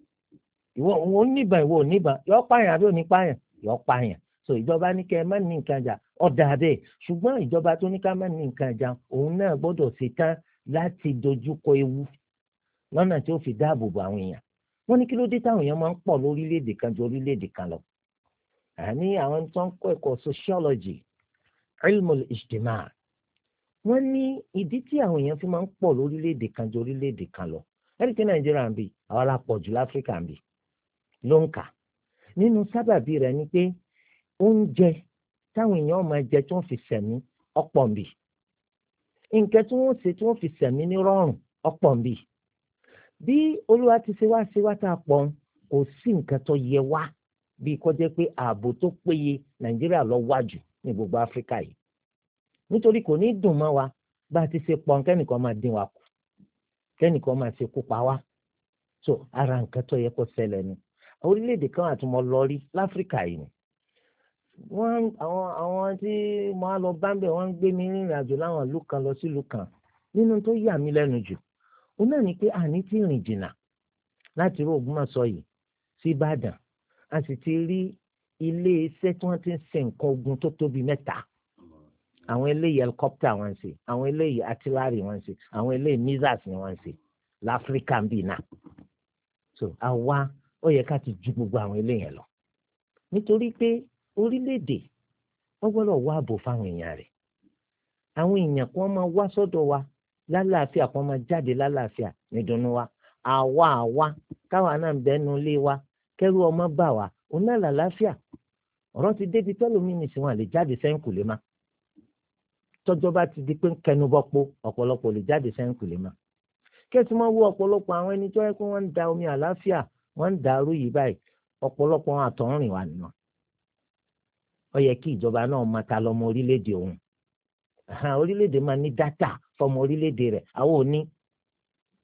ìwọ òun níbàn ìwọ ò níbàn yọ pààyàn àbí òní pààyàn yọ pààyàn so ìjọba ní kẹ́ ẹ má ní nǹkan àjà ọ̀dà bẹ́ẹ̀ ṣùgbọ́n ìjọba tó ní ká má ní nǹkan àjà òun náà gbọ́dọ̀ ṣetán láti dojúkọ ewu lọ́nà tí ó fi dáàbò bo àwọn èèyàn wọ́n ní kí ló dé táwọn èèyàn máa ń pọ̀ lórílẹ̀‐èdè kan ju orílẹ̀‐èdè kan lọ àní àwọn tó ń kọ́ ẹ̀kọ́ sociology ilmul ijtima wọ́n ní ìdí tí àwọn èèyàn fi máa ń pọ̀ lórílẹ̀‐èdè kan ju orílẹ̀‐èdè kan lọ ẹ̀rí pé nàìjíríà ń bì àwọn alápọ̀ jù láfíríkà ń bì ló ń kà nínú sábàbí rẹ̀ ni pé oúnjẹ táwọn èèyàn máa jẹ tí wọ́n fi sẹ̀mí ọ̀pọ̀ ń bì nǹkan tí wọ́n ṣe tí wọ́n fi sẹ̀mí ní rọrùn ọ̀pọ̀ ń bì bí olúwa ti ṣe wá ṣe wá tá a pọ̀ kò sí nǹkan tó yẹ wá bí kò jẹ́ pé ààbò tó péye nàìjíríà lọ wájú ní gbogbo áfíríkà yìí nítorí kò ní dùn mọ́ wa bá a ti ṣe pọ̀ kẹ́nìkan máa dín wa kù kẹ́nìkan máa ṣe kópa wa so ara nǹkan tó yẹ kó ṣẹlẹ̀ ni orílẹ̀-èdè kan àtúmọ̀ lọ rí láfíríkà yìí ni wọ́n àwọn àwọn tí mo á lọ bá ń bẹ̀ wọ́n ń gbé mi rìnrìn àjò láwọn ìlú kan lọ sí ìlú kan nínú tó yà mí lẹ́nu jù ó náà ní pé àní tí rìn jìnnà láti rí Ògbómọ̀ṣọ́ yìí sí Ìbàdàn a sì ti rí ilé iṣẹ́ tí wọ́n ti ń ṣe nǹkan ogun tó tóbi mẹ́ta àwọn eléyìí helicopter wọ́n ń ṣe àwọn eléyìí artillery wọ́n ń ṣe àwọn eléyìí missiles ni wọ́n ń ṣe láfíríkà ń bì náà so àwa ó yẹ ká ti ju gbogbo àwọn eléyìí lọ nítorí pé orílẹ̀-èdè wọ́n gbọ́dọ̀ wá ààbò fáwọn èèyàn rẹ̀ àwọn èèyàn kan máa wá sọ́dọ̀ wa lálàáfíà kan máa jáde lálàáfíà nídùnnú wa àwa àwa káwa náà bẹ́nu lé wa kẹ́rù ọmọ bà wá òun náà làlàáfíà ọ̀rọ̀ ti débi tẹ́lómìnì sí wọn lè jáde sẹ́yìn kù lè má tọ́jọ́ bá ti di pé ń kẹnu bọ́pọ̀ ọ̀pọ̀lọpọ̀ lè jáde sẹ́yìn kù lè má kẹ́sì máa wo ọ̀pọ̀lọpọ̀ àwọn ẹni tó yẹ kó wọ́n ń da omi àlàáfíà wọ́n ń dàrú yìí báyìí ọ̀pọ̀lọpọ̀ wọn àtọ̀rìn wà nínú ó yẹ kí ìjọba náà máa ta lọ́mọ orílẹ̀-èdè òun orílẹ̀-èdè máa ní dátà fọmọ orílẹ̀-èdè rẹ̀ àwọn ò ní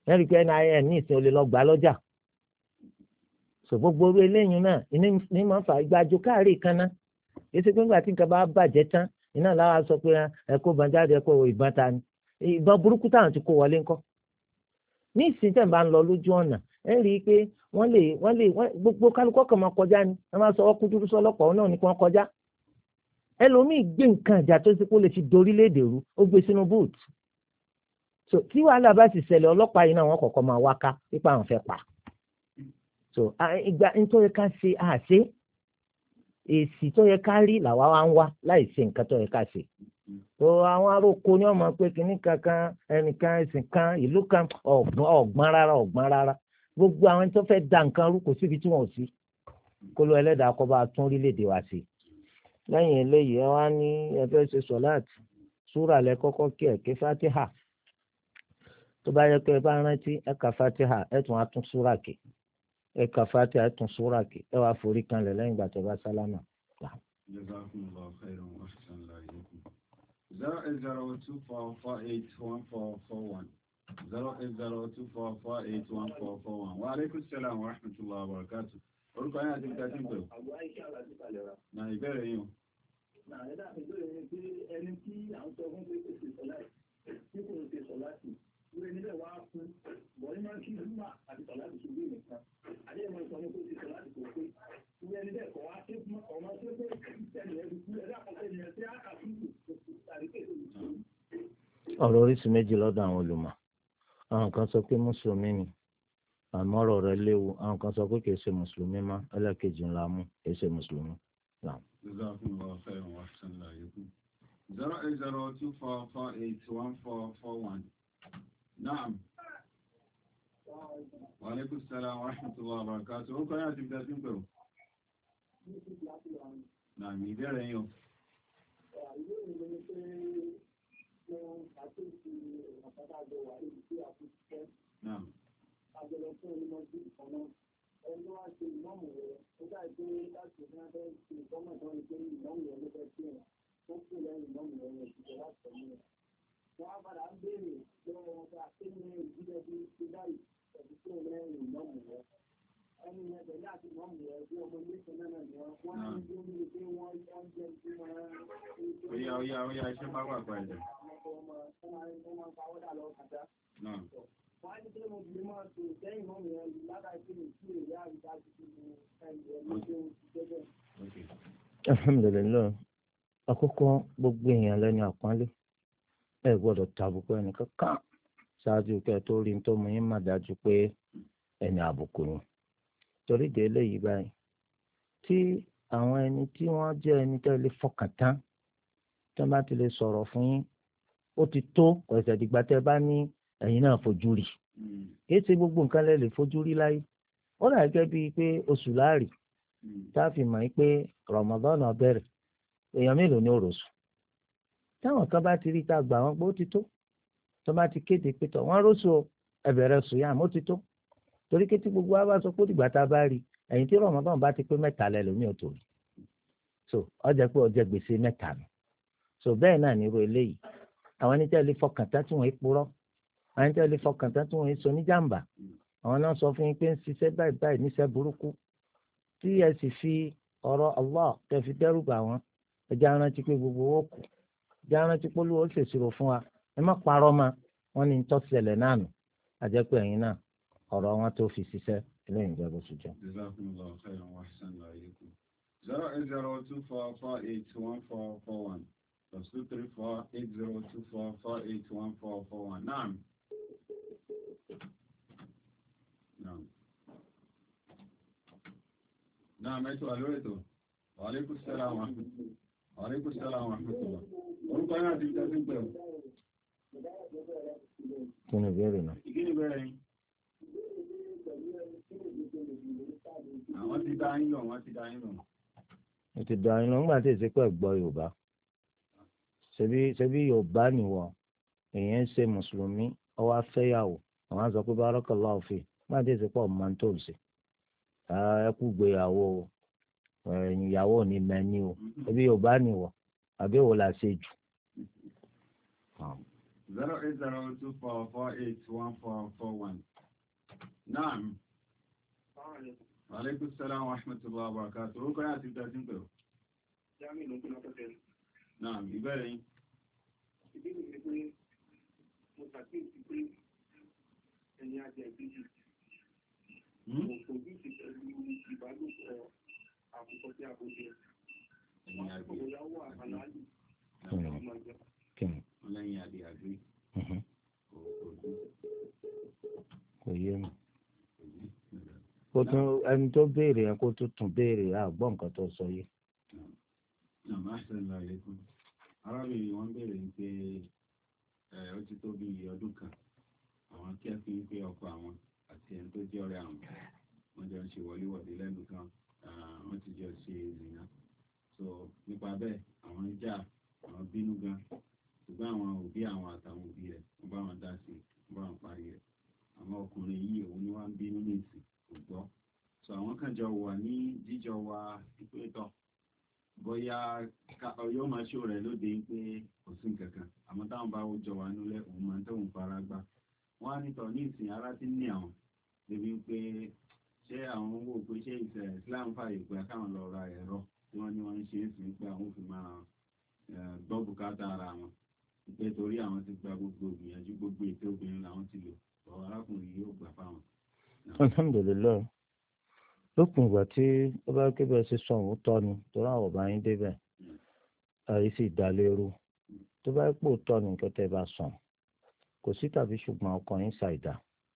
ẹ̀rí pé nin ní ìsìn olè lọ gbà lọ́jà so gbogbo orí eléyìí náà ní máa ń fa ìgbàjọ káàrí kan náà èsì pé nígbà tí nǹkan bá bàjẹ́ tán iná làwọn sọ pé ẹ kó ban jáde ẹ kó ìbọn ta ni ìbọn burúkú táwọn ti kó wọlé ńkọ́ ní ìsìn tẹ̀ ń bá ń lọ lójú ọ̀nà ẹ rí i pé wọ́n lè wọ́n lè gbogbo kálukọ́ kan máa kọjá ni wọ́n máa sọ ọkùn dúdú sọlọ́pàá náà ní kí wọ́n kọjá ẹlòmíì gbé nǹkan ìjà tó ṣe kó lè fi dorílẹ̀-èdè rú ó gbé sínú boot so tí wàhálà bá sì ṣẹlẹ̀ ọlọ́pàá yìí náà wọ́n kọ̀ọ̀kan máa wá ká pípa àwọn fẹ́ pa so ìgbà nítorí ká ṣe àṣe èsì tó yẹ ká rí làwa wá ń wá láì ṣe nǹkan tó yẹ ká ṣe so àwọn aróko ni wọ́n máa pé kínní kankan ẹnìkan ẹ̀sìn kan ìlú kan ọ̀gbọ́n rárá ọ̀gbọ́n rárá gbogbo àwọn tó fẹ́ da nǹkan rú kò síbi tí wọ́n ò sí kó ló ẹlẹ́dàá kó bá tún orílẹ̀-èdè wa sí lẹ́yìn eléyìí ẹ wá ní ẹ fẹ́ ṣe sọ́láàtì súrà lẹ kọ́kọ́ kí ẹ ké fatiha tó bá yẹ kó ẹ bá rántí ẹ ka fatiha ẹ tún á tún súrà ké ẹ ka fatiha ẹ tún súrà ké ẹ wá forí kanlẹ̀ lẹ́yìn ìgbà tó bá sálámà. Jazakumullahu khairan wa ahsanallahu ilaykum. zero eight zero two four four eight one four four one zero eight zero two four four eight one four four one. Wa alaikum salaam wa rahmatullahi wa barakatuh. Orúkọ yẹn àti ìtàkùn pẹ̀lú. Na ìbéèrè yìí o. Na ẹ̀dá ìbéèrè yẹn pé ẹni tí à ń sọ fún pé kò ṣe sọ̀lá tí kò ṣe sọ̀lá sí wúre níbẹ̀ wá fún bọ̀dé máa ń kí júmọ̀ àti sọ̀lá ti ṣubú nìkan. Adé máa ń sọ fún pé kò ṣe sọ̀lá ti kò pé wúre níbẹ̀ kọ̀ wá sí ọmọ tó pé ìtẹ̀lẹ̀ ẹ̀rù kú ẹ̀dá àkọsẹ̀ ìyẹn tí a kà fún ọ̀rọ̀ oríṣi méjì lọ́dọ̀ àwọn olùmọ̀ àwọn kan sọ pé mùsùlùmí ni àmọ́ ọ̀rọ̀ rẹ̀ léwu àwọn kan sọ pé kìí ṣe mùsùlùmí má ẹlẹ́kejì ńlá mú kìí ṣe mùsùlùmí. zero eight zero two four four eight one four four one. Naam. Wa alaikum salaam wa rahmatullahi wa barakatuh. Ó kọ́ yá ti bẹ̀rẹ̀ sí ń pẹ̀lú. Naam, ìbéèrè yín o. Naam. Àjọ̀lọ̀ fún onímọ̀jú ìfọ̀nà ẹni wá ṣe ìmọ̀mù rẹ̀ nígbà tí láti ní abẹ́ ṣe ìfọ́mọ̀ tó ń gbé ìmọ̀mù rẹ̀ ló fẹ́ sí ẹ̀ tó kù lẹ́yìn ìmọ̀mù rẹ̀ rẹ̀ ṣiṣẹ́ láti tẹ̀lé rẹ̀. Wọ́n á padà ń béèrè lọ́wọ́ wọn pé akéwì ìdílé bí ṣe báyìí tẹ̀sí tó lẹ́yìn ìmọ̀mù rẹ̀. Ẹni yẹn tẹ̀lé àti ìmọ̀mù rẹ̀ bí ọmọ ilé ìfẹ́ náà ni wọ́n wọ́n á ń dúró níbi pé wọ́n ń jẹ́ bí wọ́n ń. Oya oya oya iṣẹ́ pápá àpàdé. Naam. Wọ́n á ní pé mo bí máa tó sẹ́yìn mọ́ mi rẹ̀ látàrí pé mi sí èrè àrídá ti fi mu ẹ̀yìn ẹ̀mọ́jọ́ ìjẹ́jẹ́. Alhamdulillah àkọ́kọ́ gbogbo èèyàn lẹ́ni àpọ́nlé ẹ gbọ́dọ̀ tàbùkù ẹnì kankan ṣáájú kẹ́ tó rí tó mú yín má dájú pé ẹni àbùkù ni torí de eléyìí báyìí tí àwọn ẹni tí wọ́n jẹ́ ẹni tẹ́ lè fọkàn tán tí wọ́n bá ti lè sọ̀rọ̀ fún yín ó ti tó ọ̀sẹ̀ dìgbà tẹ́ bá ní ẹ̀yin náà fojú rí kìí ṣe gbogbo nǹkan lẹ lè fojú rí láyé ó dà gẹ́gẹ́ bíi pé oṣù láàrì tá a fi mọ̀ pé Ramadan náà bẹ̀rẹ̀ èèyàn mélòó ní òròṣù táwọn kan bá ti rí tá a gbà wọ́n pé ó ti tó tó bá ti kéde pé tọ̀ wọ́n rọ́ṣù ẹ̀bẹ̀rẹ̀ sùn yá àmọ́ ti tó torí pé tí gbogbo wa bá sọ pé ó dìgbà tá a bá rí ẹ̀yìn tí Ramadan bá ti pé mẹ́ta lẹ lómi ò tó rí so ọjà pé ọjà gbèsè mẹ́ta mi so bẹ́ẹ̀ náà nírú eléyìí àwọn ẹni tẹ́ lè fọkàn tán tí wọ́n ń purọ́ àwọn ẹni tẹ́ lè fọkàn tán tí wọ́n ń sọ níjàmbá àwọn náà sọ fún yín pé ń ṣiṣẹ́ báyìí báyìí níṣẹ́ burúkú tí ẹ sì fi ọ̀rọ̀ Allah tẹ́ fi dẹ́rù bà wọ́n ẹ jẹ́ arántí pé gbogbo owó kù ẹ jẹ́ arántí pé olúwo ṣèṣirò fún wa ẹ má parọ́ ma wọ́n ní tó ṣẹlẹ̀ náà nù àjẹ́ pé ẹ̀yin náà ọ̀rọ̀ wọn tó fi ṣiṣẹ́ eléyìí jẹ́ bó ṣe jẹ́. zero eight zero two four four eight one four four one plus two three four eight zero two four four eight one four four one. Naam. Naam. Naam, ẹ tó àlọ́ ètò. Wa alaikum salaam wa rahmatullah. Wa alaikum salaam wa rahmatullah. Orúkọ yẹn àti ìjọba ń pẹ̀lú. Kí ni ìbéèrè náà? Kí ni ìbéèrè yín? Àwọn ti dá yín lọ, wọ́n ti dá yín lọ. Mo ti dá yín lọ nígbà tí èsì pẹ̀ gbọ́ Yorùbá. Ṣebí ṣebí Yorùbá nìwọ èèyàn ń ṣe mùsùlùmí ọwọ́ afẹ́yàwó àwọn á sọ pé barakallahu fi nígbà tí èsì pọ̀ máa ń tó ṣe. Ẹ kú gbéyàwó ìyàwó ní mẹ́ni o ṣebí Yorùbá nìwọ àbí wo la ṣe jù. zero eight zero two four four eight one four four one. Naam. Wa alaikum salaam wa rahmatullahi wa barakatuh. Orúkọ yà ti tẹ́sí pẹ̀lú. Jámi ló kí lọ́pọ̀ tẹ́lẹ̀. Naam, ìbéèrè yín. Ìbéèrè ni pé mo ṣàkíyèsí pé ẹ̀yin ajẹ́ ìbíjì. Mo fojú sí pẹ̀lú ìbálòpọ̀ àkùkọ tí a kò jẹ. Ẹ̀yin àgbẹ̀. Ìyàwó àbáláyé. Lẹ́yìn àdé àgbé. Kò yé mi. Kó tún ẹni tó béèrè yẹn kó tún tún béèrè àgbọ̀ nǹkan tó sọ yìí. Nàmá ṣẹlẹ̀ àlékún. Arábìnrin wọn béèrè ní pé ó ti tó bí ọdún kan. Àwọn kí ẹ fi ń pé ọkọ àwọn àti ẹni tó jẹ́ ọ̀rẹ́ àwọn. Wọ́n jọ ń ṣe wọléwọ̀dé lẹ́nu kan. Wọ́n ti jọ ṣe ìrìnà. So nípa bẹ́ẹ̀ àwọn ń jà, àwọn bínú gan. Ṣùgbọ́n àwọn òbí àwọn àtàwọn òbí rẹ̀ wọ́n bá wọn dá sí i, wọ́n bá wọn parí rẹ̀. Àwọn ọkùnrin yìí òun ni wọ́n ń bínú ní ìsìn kò gbọ́. So àwọn kan jọ wà ní jíjọ wa pípé tọ̀. Bóyá yóò máa ṣó rẹ̀ lóde pé kò sí nǹkan kan. Àmọ́ táwọn bá jọ wà nílẹ̀ òun máa ń tóun fara gbá. Wọ́n á nítọ̀ ní ìsìn ara ti ní àwọn. Débi pé ṣé àwọn wò pé ṣé ìṣẹ̀ Islam fàyè pé káwọn lọ ra ẹ̀rọ tí wọ́n ní wọ́n ń ṣe é sìn pé àwọn fi máa gbọ́ bùkátà ara wọn. Pé torí àwọn ti gba gbogbo ìgbìyànjú gbogbo ètò obìnrin làwọn ti lò. Ọ̀rọ̀ arákùnrin yóò gbà fáwọn. Alhamdulillah. Lópin ìgbà tí ó bá ké bẹ́ẹ̀ ṣe sọ òun tọ́ ni torí àwọn ọba yín débẹ̀ àyè sì dá lérú tó bá pò tọ́ ni nǹkan tẹ́ bá sàn kò sí tàbí ṣùgbọ́n ọkọ yín ṣàìdá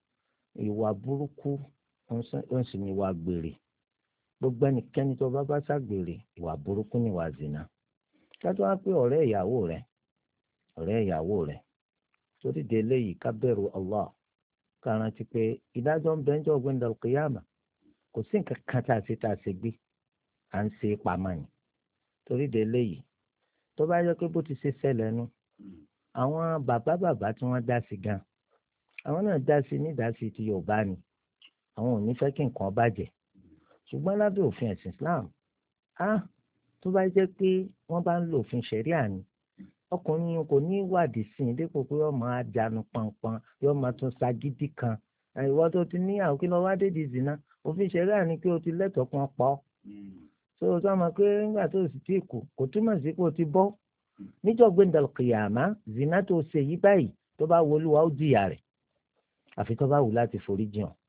ìwà burúkú wọ́n sì ní ìwà gbèrè gbogbo ẹnikẹ́ni tó bá bá ṣàgbèrè ìwà burúkú ni ìwà zina kájọ́ wá pé ọ̀rẹ́ ìyàwó rẹ̀ ọ̀rẹ́ ìyàwó rẹ̀ torí de eléyìí ká bẹ̀rù Allah ká rántí pé ìdájọ́ ń bẹ ńjọ́ gbẹ̀ndà al-qiyama kò sí nǹkan kan tá a ṣe tá a ṣe gbé à ń ṣe pamọ́ ni torí de eléyìí tó bá yẹ pé bó ti ṣe ṣẹlẹ̀ nu àwọn bàbá bàbá tí wọ́n dá sí gan àwọn náà dá sí nídásí ti Yorùbá ni àwọn ò ní fẹ́ kí nǹkan bàjẹ́ ṣùgbọ́n lábẹ́ òfin ẹ̀sìn Islam á tó bá jẹ́ pé wọ́n bá ń lo òfin ṣẹ̀ríà ni ọkùnrin kò ní wádìí sí i dípò pé yóò máa jánu pọnpọn yóò máa tún ṣagídí kan ìwọ tó ti níyàwó kí lọ wá dédìí zina òfin ṣẹ̀ríà ni pé o ti lẹ́tọ̀ọ́ kan pọ̀ so o sọ ma pé nígbà tó o sì ti kú kò túmọ̀ sí pé o ti bọ́ níjọ́ gbẹ̀ndàl kìyàmá zina tó ṣe yí báyìí tó bá wo Olúwa ó jìyà rẹ̀ àfi tó bá wù láti forí jìn ọ́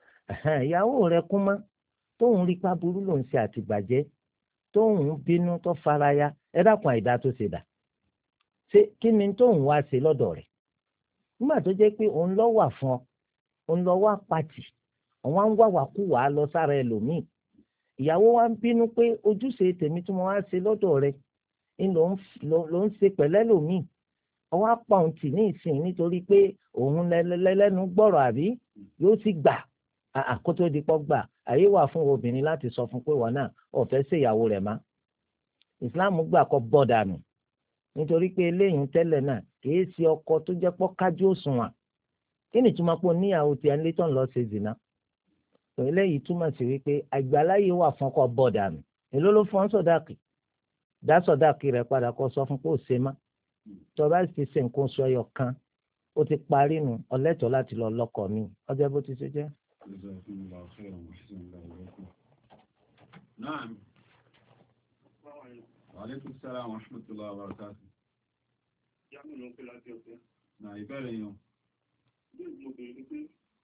ìyàwó rẹ̀ kún mọ́ tóun rí pa burú lòun ṣe àtìgbàjẹ́ tóun bínú tó faraya ẹ dákun àìdá tó ṣe dà ṣé kí ni tóun wá ṣe lọ́dọ̀ rẹ̀ nígbà tó jẹ́ pé òun lọ wà fún ọ òun lọ wá pàtì àwọn ń wá wàkú wà á lọ sára ẹlòmíì ìyàwó wa ń bínú pé ojúṣe tèmi tí mo wá ṣe lọ́dọ̀ rẹ̀ ń ló ń ṣe pẹ̀lẹ́ lòmíì ọwọ́ apá òun tì ní ìsìn nítorí pé òun lẹ́lẹ́nu gbọ́rọ̀ àbí yóò sì gbà àkótó dípọ̀ gbà àyè wà fún obìnrin láti sọ fún pé wọn náà ò fẹ́ ṣe ìyàwó rẹ̀ má ìsìláàmù gbà kọ́ bọ́ dànù nítorí pé eléyìí tẹ́lẹ̀ náà kìí ṣe ọkọ tó jẹ́ pọ́ kájú òṣùwọ̀n kí ni túmọ̀ pé oníyàwó tí ẹni létọ̀ ń lọ ṣe zìnà eléyìí túmọ̀ sí wípé àgbàláyé wà fún ọkọ bọ́ dànù èló ló fọ́n sọ̀dáàkì dá sọ̀dáàkì rẹ̀ padà kó sọ fún pé ó ṣe má tó bá ti ṣe nǹkan oṣù ẹyọ kan ó ti parí nu ọlẹ́tọ̀ọ́ láti lọ lọ́kọ mi ọjọ́ bó ti ṣe jẹ́. Naam. Wa alaikum salaam wa rahmatullahi wa barakatuh. Jámi ló kí láti ọ̀fẹ́. Nà ìbẹ̀rẹ̀ yàn. Bí mo bèèrè pé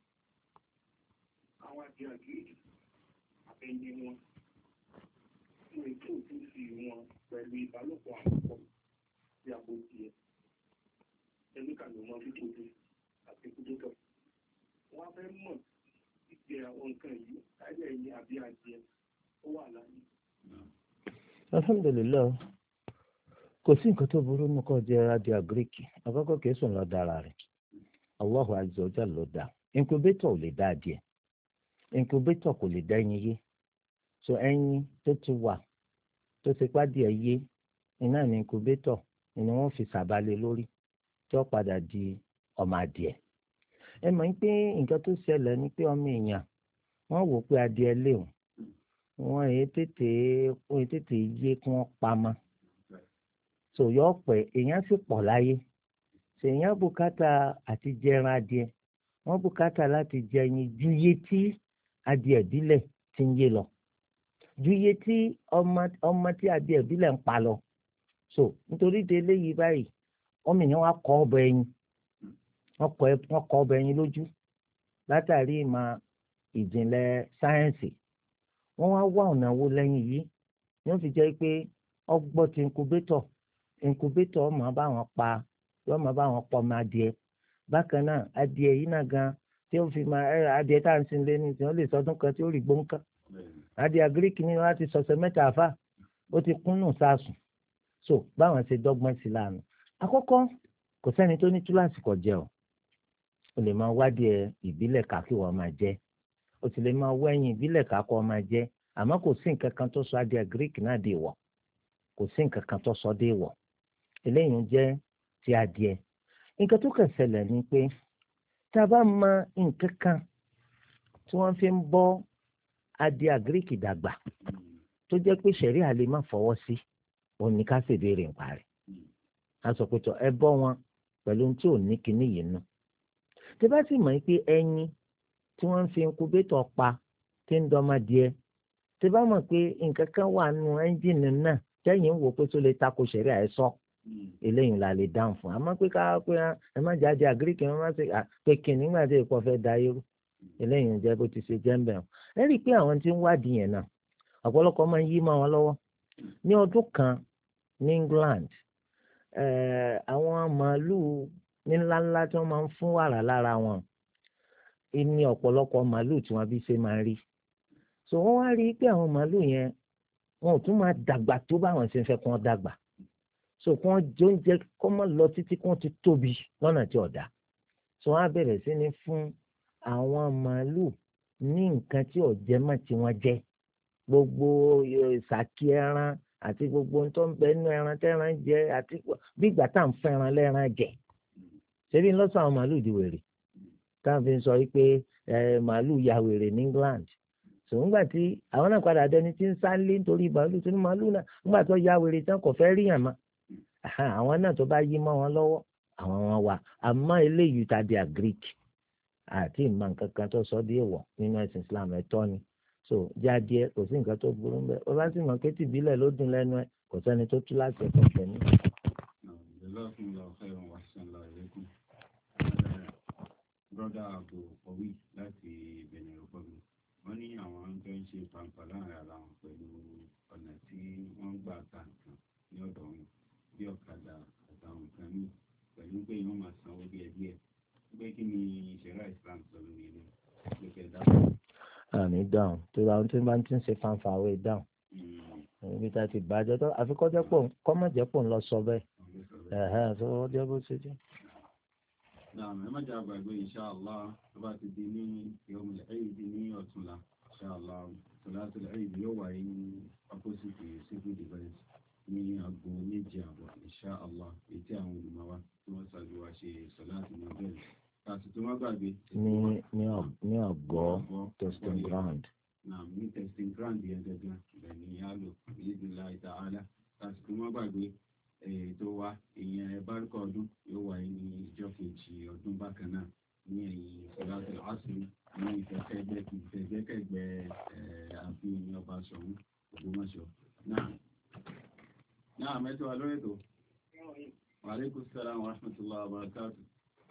àwọn àti àgbèrè àfẹ́yẹ wọn fún ètò òtúnṣì wọn pẹ̀lú ìbálòpọ̀ àkọ́kọ́ tí a bó tiẹ̀ ẹni kàlù mọ́ títòtò àti kútótọ̀. Wọ́n fẹ́ mọ̀ ìpè àwọn nǹkan yìí káyọ̀ ẹ̀yìn àbí adìẹ ó wà láyé. Alhamdulillah kò sí nǹkan tó burú nù kó jẹ adìẹ àgíríkì àkọ́kọ́ kìí sùn lọ dára rẹ̀ Allahu azza wa jalla ló dá incubator ò lè dá adìẹ incubator kò lè dá ẹyin yé so ẹyin tó ti wà tó ti pàdé yé iná ní incubator ni wọ́n fi sàbálẹ̀ lórí tí ó padà di ọmọ adìẹ ẹ mọ̀ pé nǹkan tó ṣẹlẹ̀ ni pé ọmọ èèyàn wọ́n wò pé adìẹ léwu wọ́n èyí tètè wọ́n èyí tètè yé kí wọ́n pamọ́ so yọ pẹ́ èèyàn sì pọ̀ láyé ṣèyàn bùkátà àti jẹran adìẹ wọ́n bùkátà láti jẹyin ju iye tí adìẹ ìbílẹ̀ ti ń yé lọ ju iye tí ọmọ ọmọ tí adìẹ ìbílẹ̀ ń pa lọ so nítorí délé yìí báyìí ọmọ èèyàn wa kọ́ ọbẹ̀ ẹyin wọ́n kọ́ ọbẹ̀ ẹyin lójú látàrí ìmọ̀ ìjìnlẹ̀ sáyẹ́ǹsì wọ́n wá wá ọ̀nà wo lẹ́yìn yìí ni ó fi jẹ́ pé ọgbọ́n ti incubator incubator máa bá wọn pa yóò máa bá wọn pọ̀ ọmọ adìẹ bákan náà adìẹ yìí náà gan tí ó fi máa ẹ adìẹ tá à ń sin lé ní tí wọ́n lè sọdún kan tí ó rí gbóǹkà adìẹ greek ni wọ́n á ti sọ̀sẹ̀ mẹ́ta àfà ó ti kúnnù sásùn so báwọn ṣe dọ́gbọ́n sí lánàá àkọ́kọ́ kò sẹ́ni tó ní túláàsì kọ jẹ o o lè máa wádìí ìbílẹ̀ kákí wọ́n máa jẹ o sì lè máa wẹ́yìn ìbílẹ̀ kákọ́ máa jẹ àmọ́ kò sí nǹkan kan tó sọ adìẹ greek náà dé wọ̀ kò sí nǹkan kan tó sọ dé wọ̀ eléyìí jẹ́ ti adìẹ nǹkan tó kàn ṣẹlẹ̀ ni pé tá a bá mọ nǹkan kan tí wọ́n fi ń bọ́ adìẹ greek dàgbà tó jẹ́ pé ṣẹ̀rí àlè má fọwọ́ sí òun ní ká ṣèbéèrè ń parí a sọ pé tó ẹ bọ́ wọn pẹ̀lú tí ò ní kinní yìí nù tí bá sì mọ̀ pé ẹyin tí wọ́n fi incubator pa tí ń dọ́mọ díẹ̀ tí bá mọ̀ pé nǹkan kan wà nù ẹ́ńjìnì náà tẹ́yìn ń wò pé tó lè tako ṣẹ̀rí àìsọ́ eléyìí la lè dáhùn fún àmọ́ pé ká pé ẹ má jáde àgíríkì ẹ má ṣe pé kìnnì nígbà tí èèpọ̀ fẹ́ da irú eléyìí ń jẹ́ bó ti ṣe jẹ́ ń bẹ̀rù ẹ rí i pé àwọn tí ń wádìí yẹn náà ọ̀pọ̀lọpọ̀ máa ń yí mọ́ wọn lọ́wọ́ ní ọdún kan ní England àwọn màálùú ní ńláńlá tí wọ́n máa ń fún wàrà lára wọn ní ọ̀pọ̀lọpọ̀ màálùú tí wọ́n bí ṣe máa rí so wọ́n wá rí i pé àwọn màálùú yẹn wọn ò tún máa dàgbà tó báwọn ṣe ń fẹ́ kí wọ́n dàgbà so kí wọ́n jẹ oúnjẹ kó má lọ títí kí wọ́n ti tóbi lọ́nà tí ọ̀dà so wọ́n á bẹ̀rẹ̀ sí ní fún àwọn màálùú ní nǹkan tí ọ̀jẹ̀ má tí wọ́n jẹ gbogbo ìsàkí ẹran àti gbogbo ohun tó ń bẹ nínú ẹran tẹ́ran jẹ àti bí ìgbà tá à ń fẹ́ràn lẹ́ran jẹ ṣebí ń lọ́sọ̀ àwọn màálùú di wèrè táwọn fi ń sọ wípé màálùú ya wèrè ní England so ńgbà tí àwọn náà padà dẹni tí ń sálé nítorí màálùú tó ní màálùú náà ńgbà tó ya wèrè tán kò fẹ́ rí yàn mọ́ àwọn náà tó bá yí mọ́ wọn lọ́wọ́ àwọn wọn wà àmọ́ eléyìí tàbí Greek àti ìmọ̀ nǹkan kan tó sọ dé wọ̀ nínú ẹ̀sìn Islam ẹ̀tọ́ ni so jáde kò sí nǹkan tó burú ń bẹ ó bá sì mọ̀ pé tìbílẹ̀ ló dùn lẹ́nu ẹ̀ kò sẹ́ni tó tú láti ẹ̀kọ́ tẹ̀mí. Brother Abu Owi láti Benin Republic wọ́n ní àwọn tó ń ṣe pàǹpà láàrin ara wọn pẹ̀lú ọ̀nà tí wọ́n ń gbà ta nǹkan ní ọ̀dọ̀ wọn bí ọ̀kadà àtàwọn nǹkan míì pẹ̀lú pé wọ́n máa sanwó díẹ̀ díẹ̀ pé kí ni ìṣẹ̀rá Islam sọ lórí ilé pé kẹ́ dáhùn. àmì dáhùn tó ra ohun tí wọ́n bá ti ń ṣe fanfa àwẹ̀ dáhùn ibi tá a ti bàjẹ́ tó àfikọ́jọ́ pò kọ́mọ̀jẹ́ pò ń lọ sọ bẹ́ẹ̀ ẹ̀hẹ́ tó jẹ́ bó ṣe jẹ́. Naam, ẹ má jẹ́ àgbàgbé inshallah tó bá ti di ní yawmul Eid ní ọ̀túnla inshallah salatul Eid yóò wáyé ní opposite civil defence ní aago méjì àbọ̀ inshallah ètí àwọn olùmọ̀wá tí wọ́n ṣáájú wa ṣe salatu ní ọjọ́ yìí láti tó má gbàgbé. ní ní ní ọgọ́ testing ground. Naam, ní testing ground yẹn gẹ́gẹ́ bẹ́ẹ̀ ni a lò bi'idhnillahi ta'ala láti tó má gbàgbé tó wá ìyẹn bárúkọ ọdún yóò wáyé ní ìjọ kejì ọdún bákan náà ní ẹ̀yìn salatul asr ní ìfẹ́kẹ́gbẹ́ ìfẹ́gbẹ́kẹ́gbẹ́ àfihàn ọba Ṣọ̀ún Ògbómọ̀ṣọ́. náà náà mẹ́tọ́ wa lórí ètò. Wa alaikum salaam wa rahmatullahi wa barakatuh.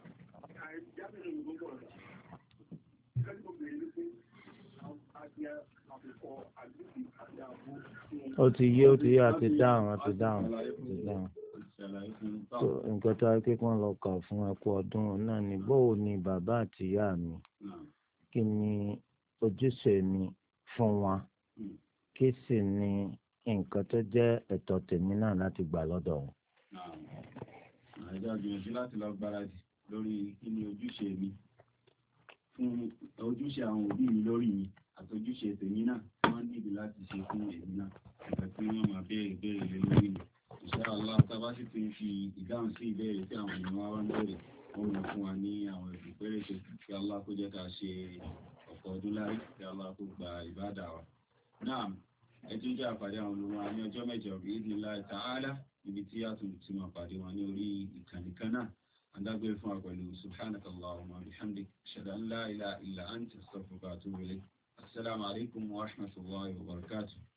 ó ti yé ó ti yé àti dáhùn àti dáhùn àti dáhùn nǹkan tó wáyé pé kí wọ́n lọ kà fún ẹkú ọdún náà ní bóò ni bàbá àti ìyá mi kí ni ojúṣe mi fún wa kí sì ni nǹkan tó jẹ́ ẹ̀tọ́ tèmi náà láti gbà lọ́dọ̀ wọn. àìjọ gbìyànjú láti lọ gbáradì lórí kí ni ojúṣe mi fún ojúṣe àwọn òbí mi lórí mi àtọ́júṣe tèmi náà wọ́n níbi láti ṣe fún èmi náà nígbà tí wọ́n máa béèrè béèrè lé lórí mi. Inshallah tábà sì ti fi ìdáhùn sí ìbéèrè tí àwọn ènìyàn wá ń béèrè wọ́n mọ̀ fún wa ní àwọn ẹ̀bùn péréte kí Allah kó jẹ́ ká ṣe ọ̀pọ̀ ọdún láyé kí Allah kó gba ìbádà wa. náà ẹ tún jẹ́ àpàdé àwọn olùwà ní ọjọ́ mẹ́jọ bi'idhnillahi ta'ala níbi tí a tún ti máa pàdé wọn ní orí ìkànnì kan náà adágbére fún wa pẹ̀lú subhanakallahumma wa bihamdik ashhadu an la ilaha illa anta astaghfiruka wa atubu ilayk. Assalamu alaikum wa rahmatullahi wa barakatuh.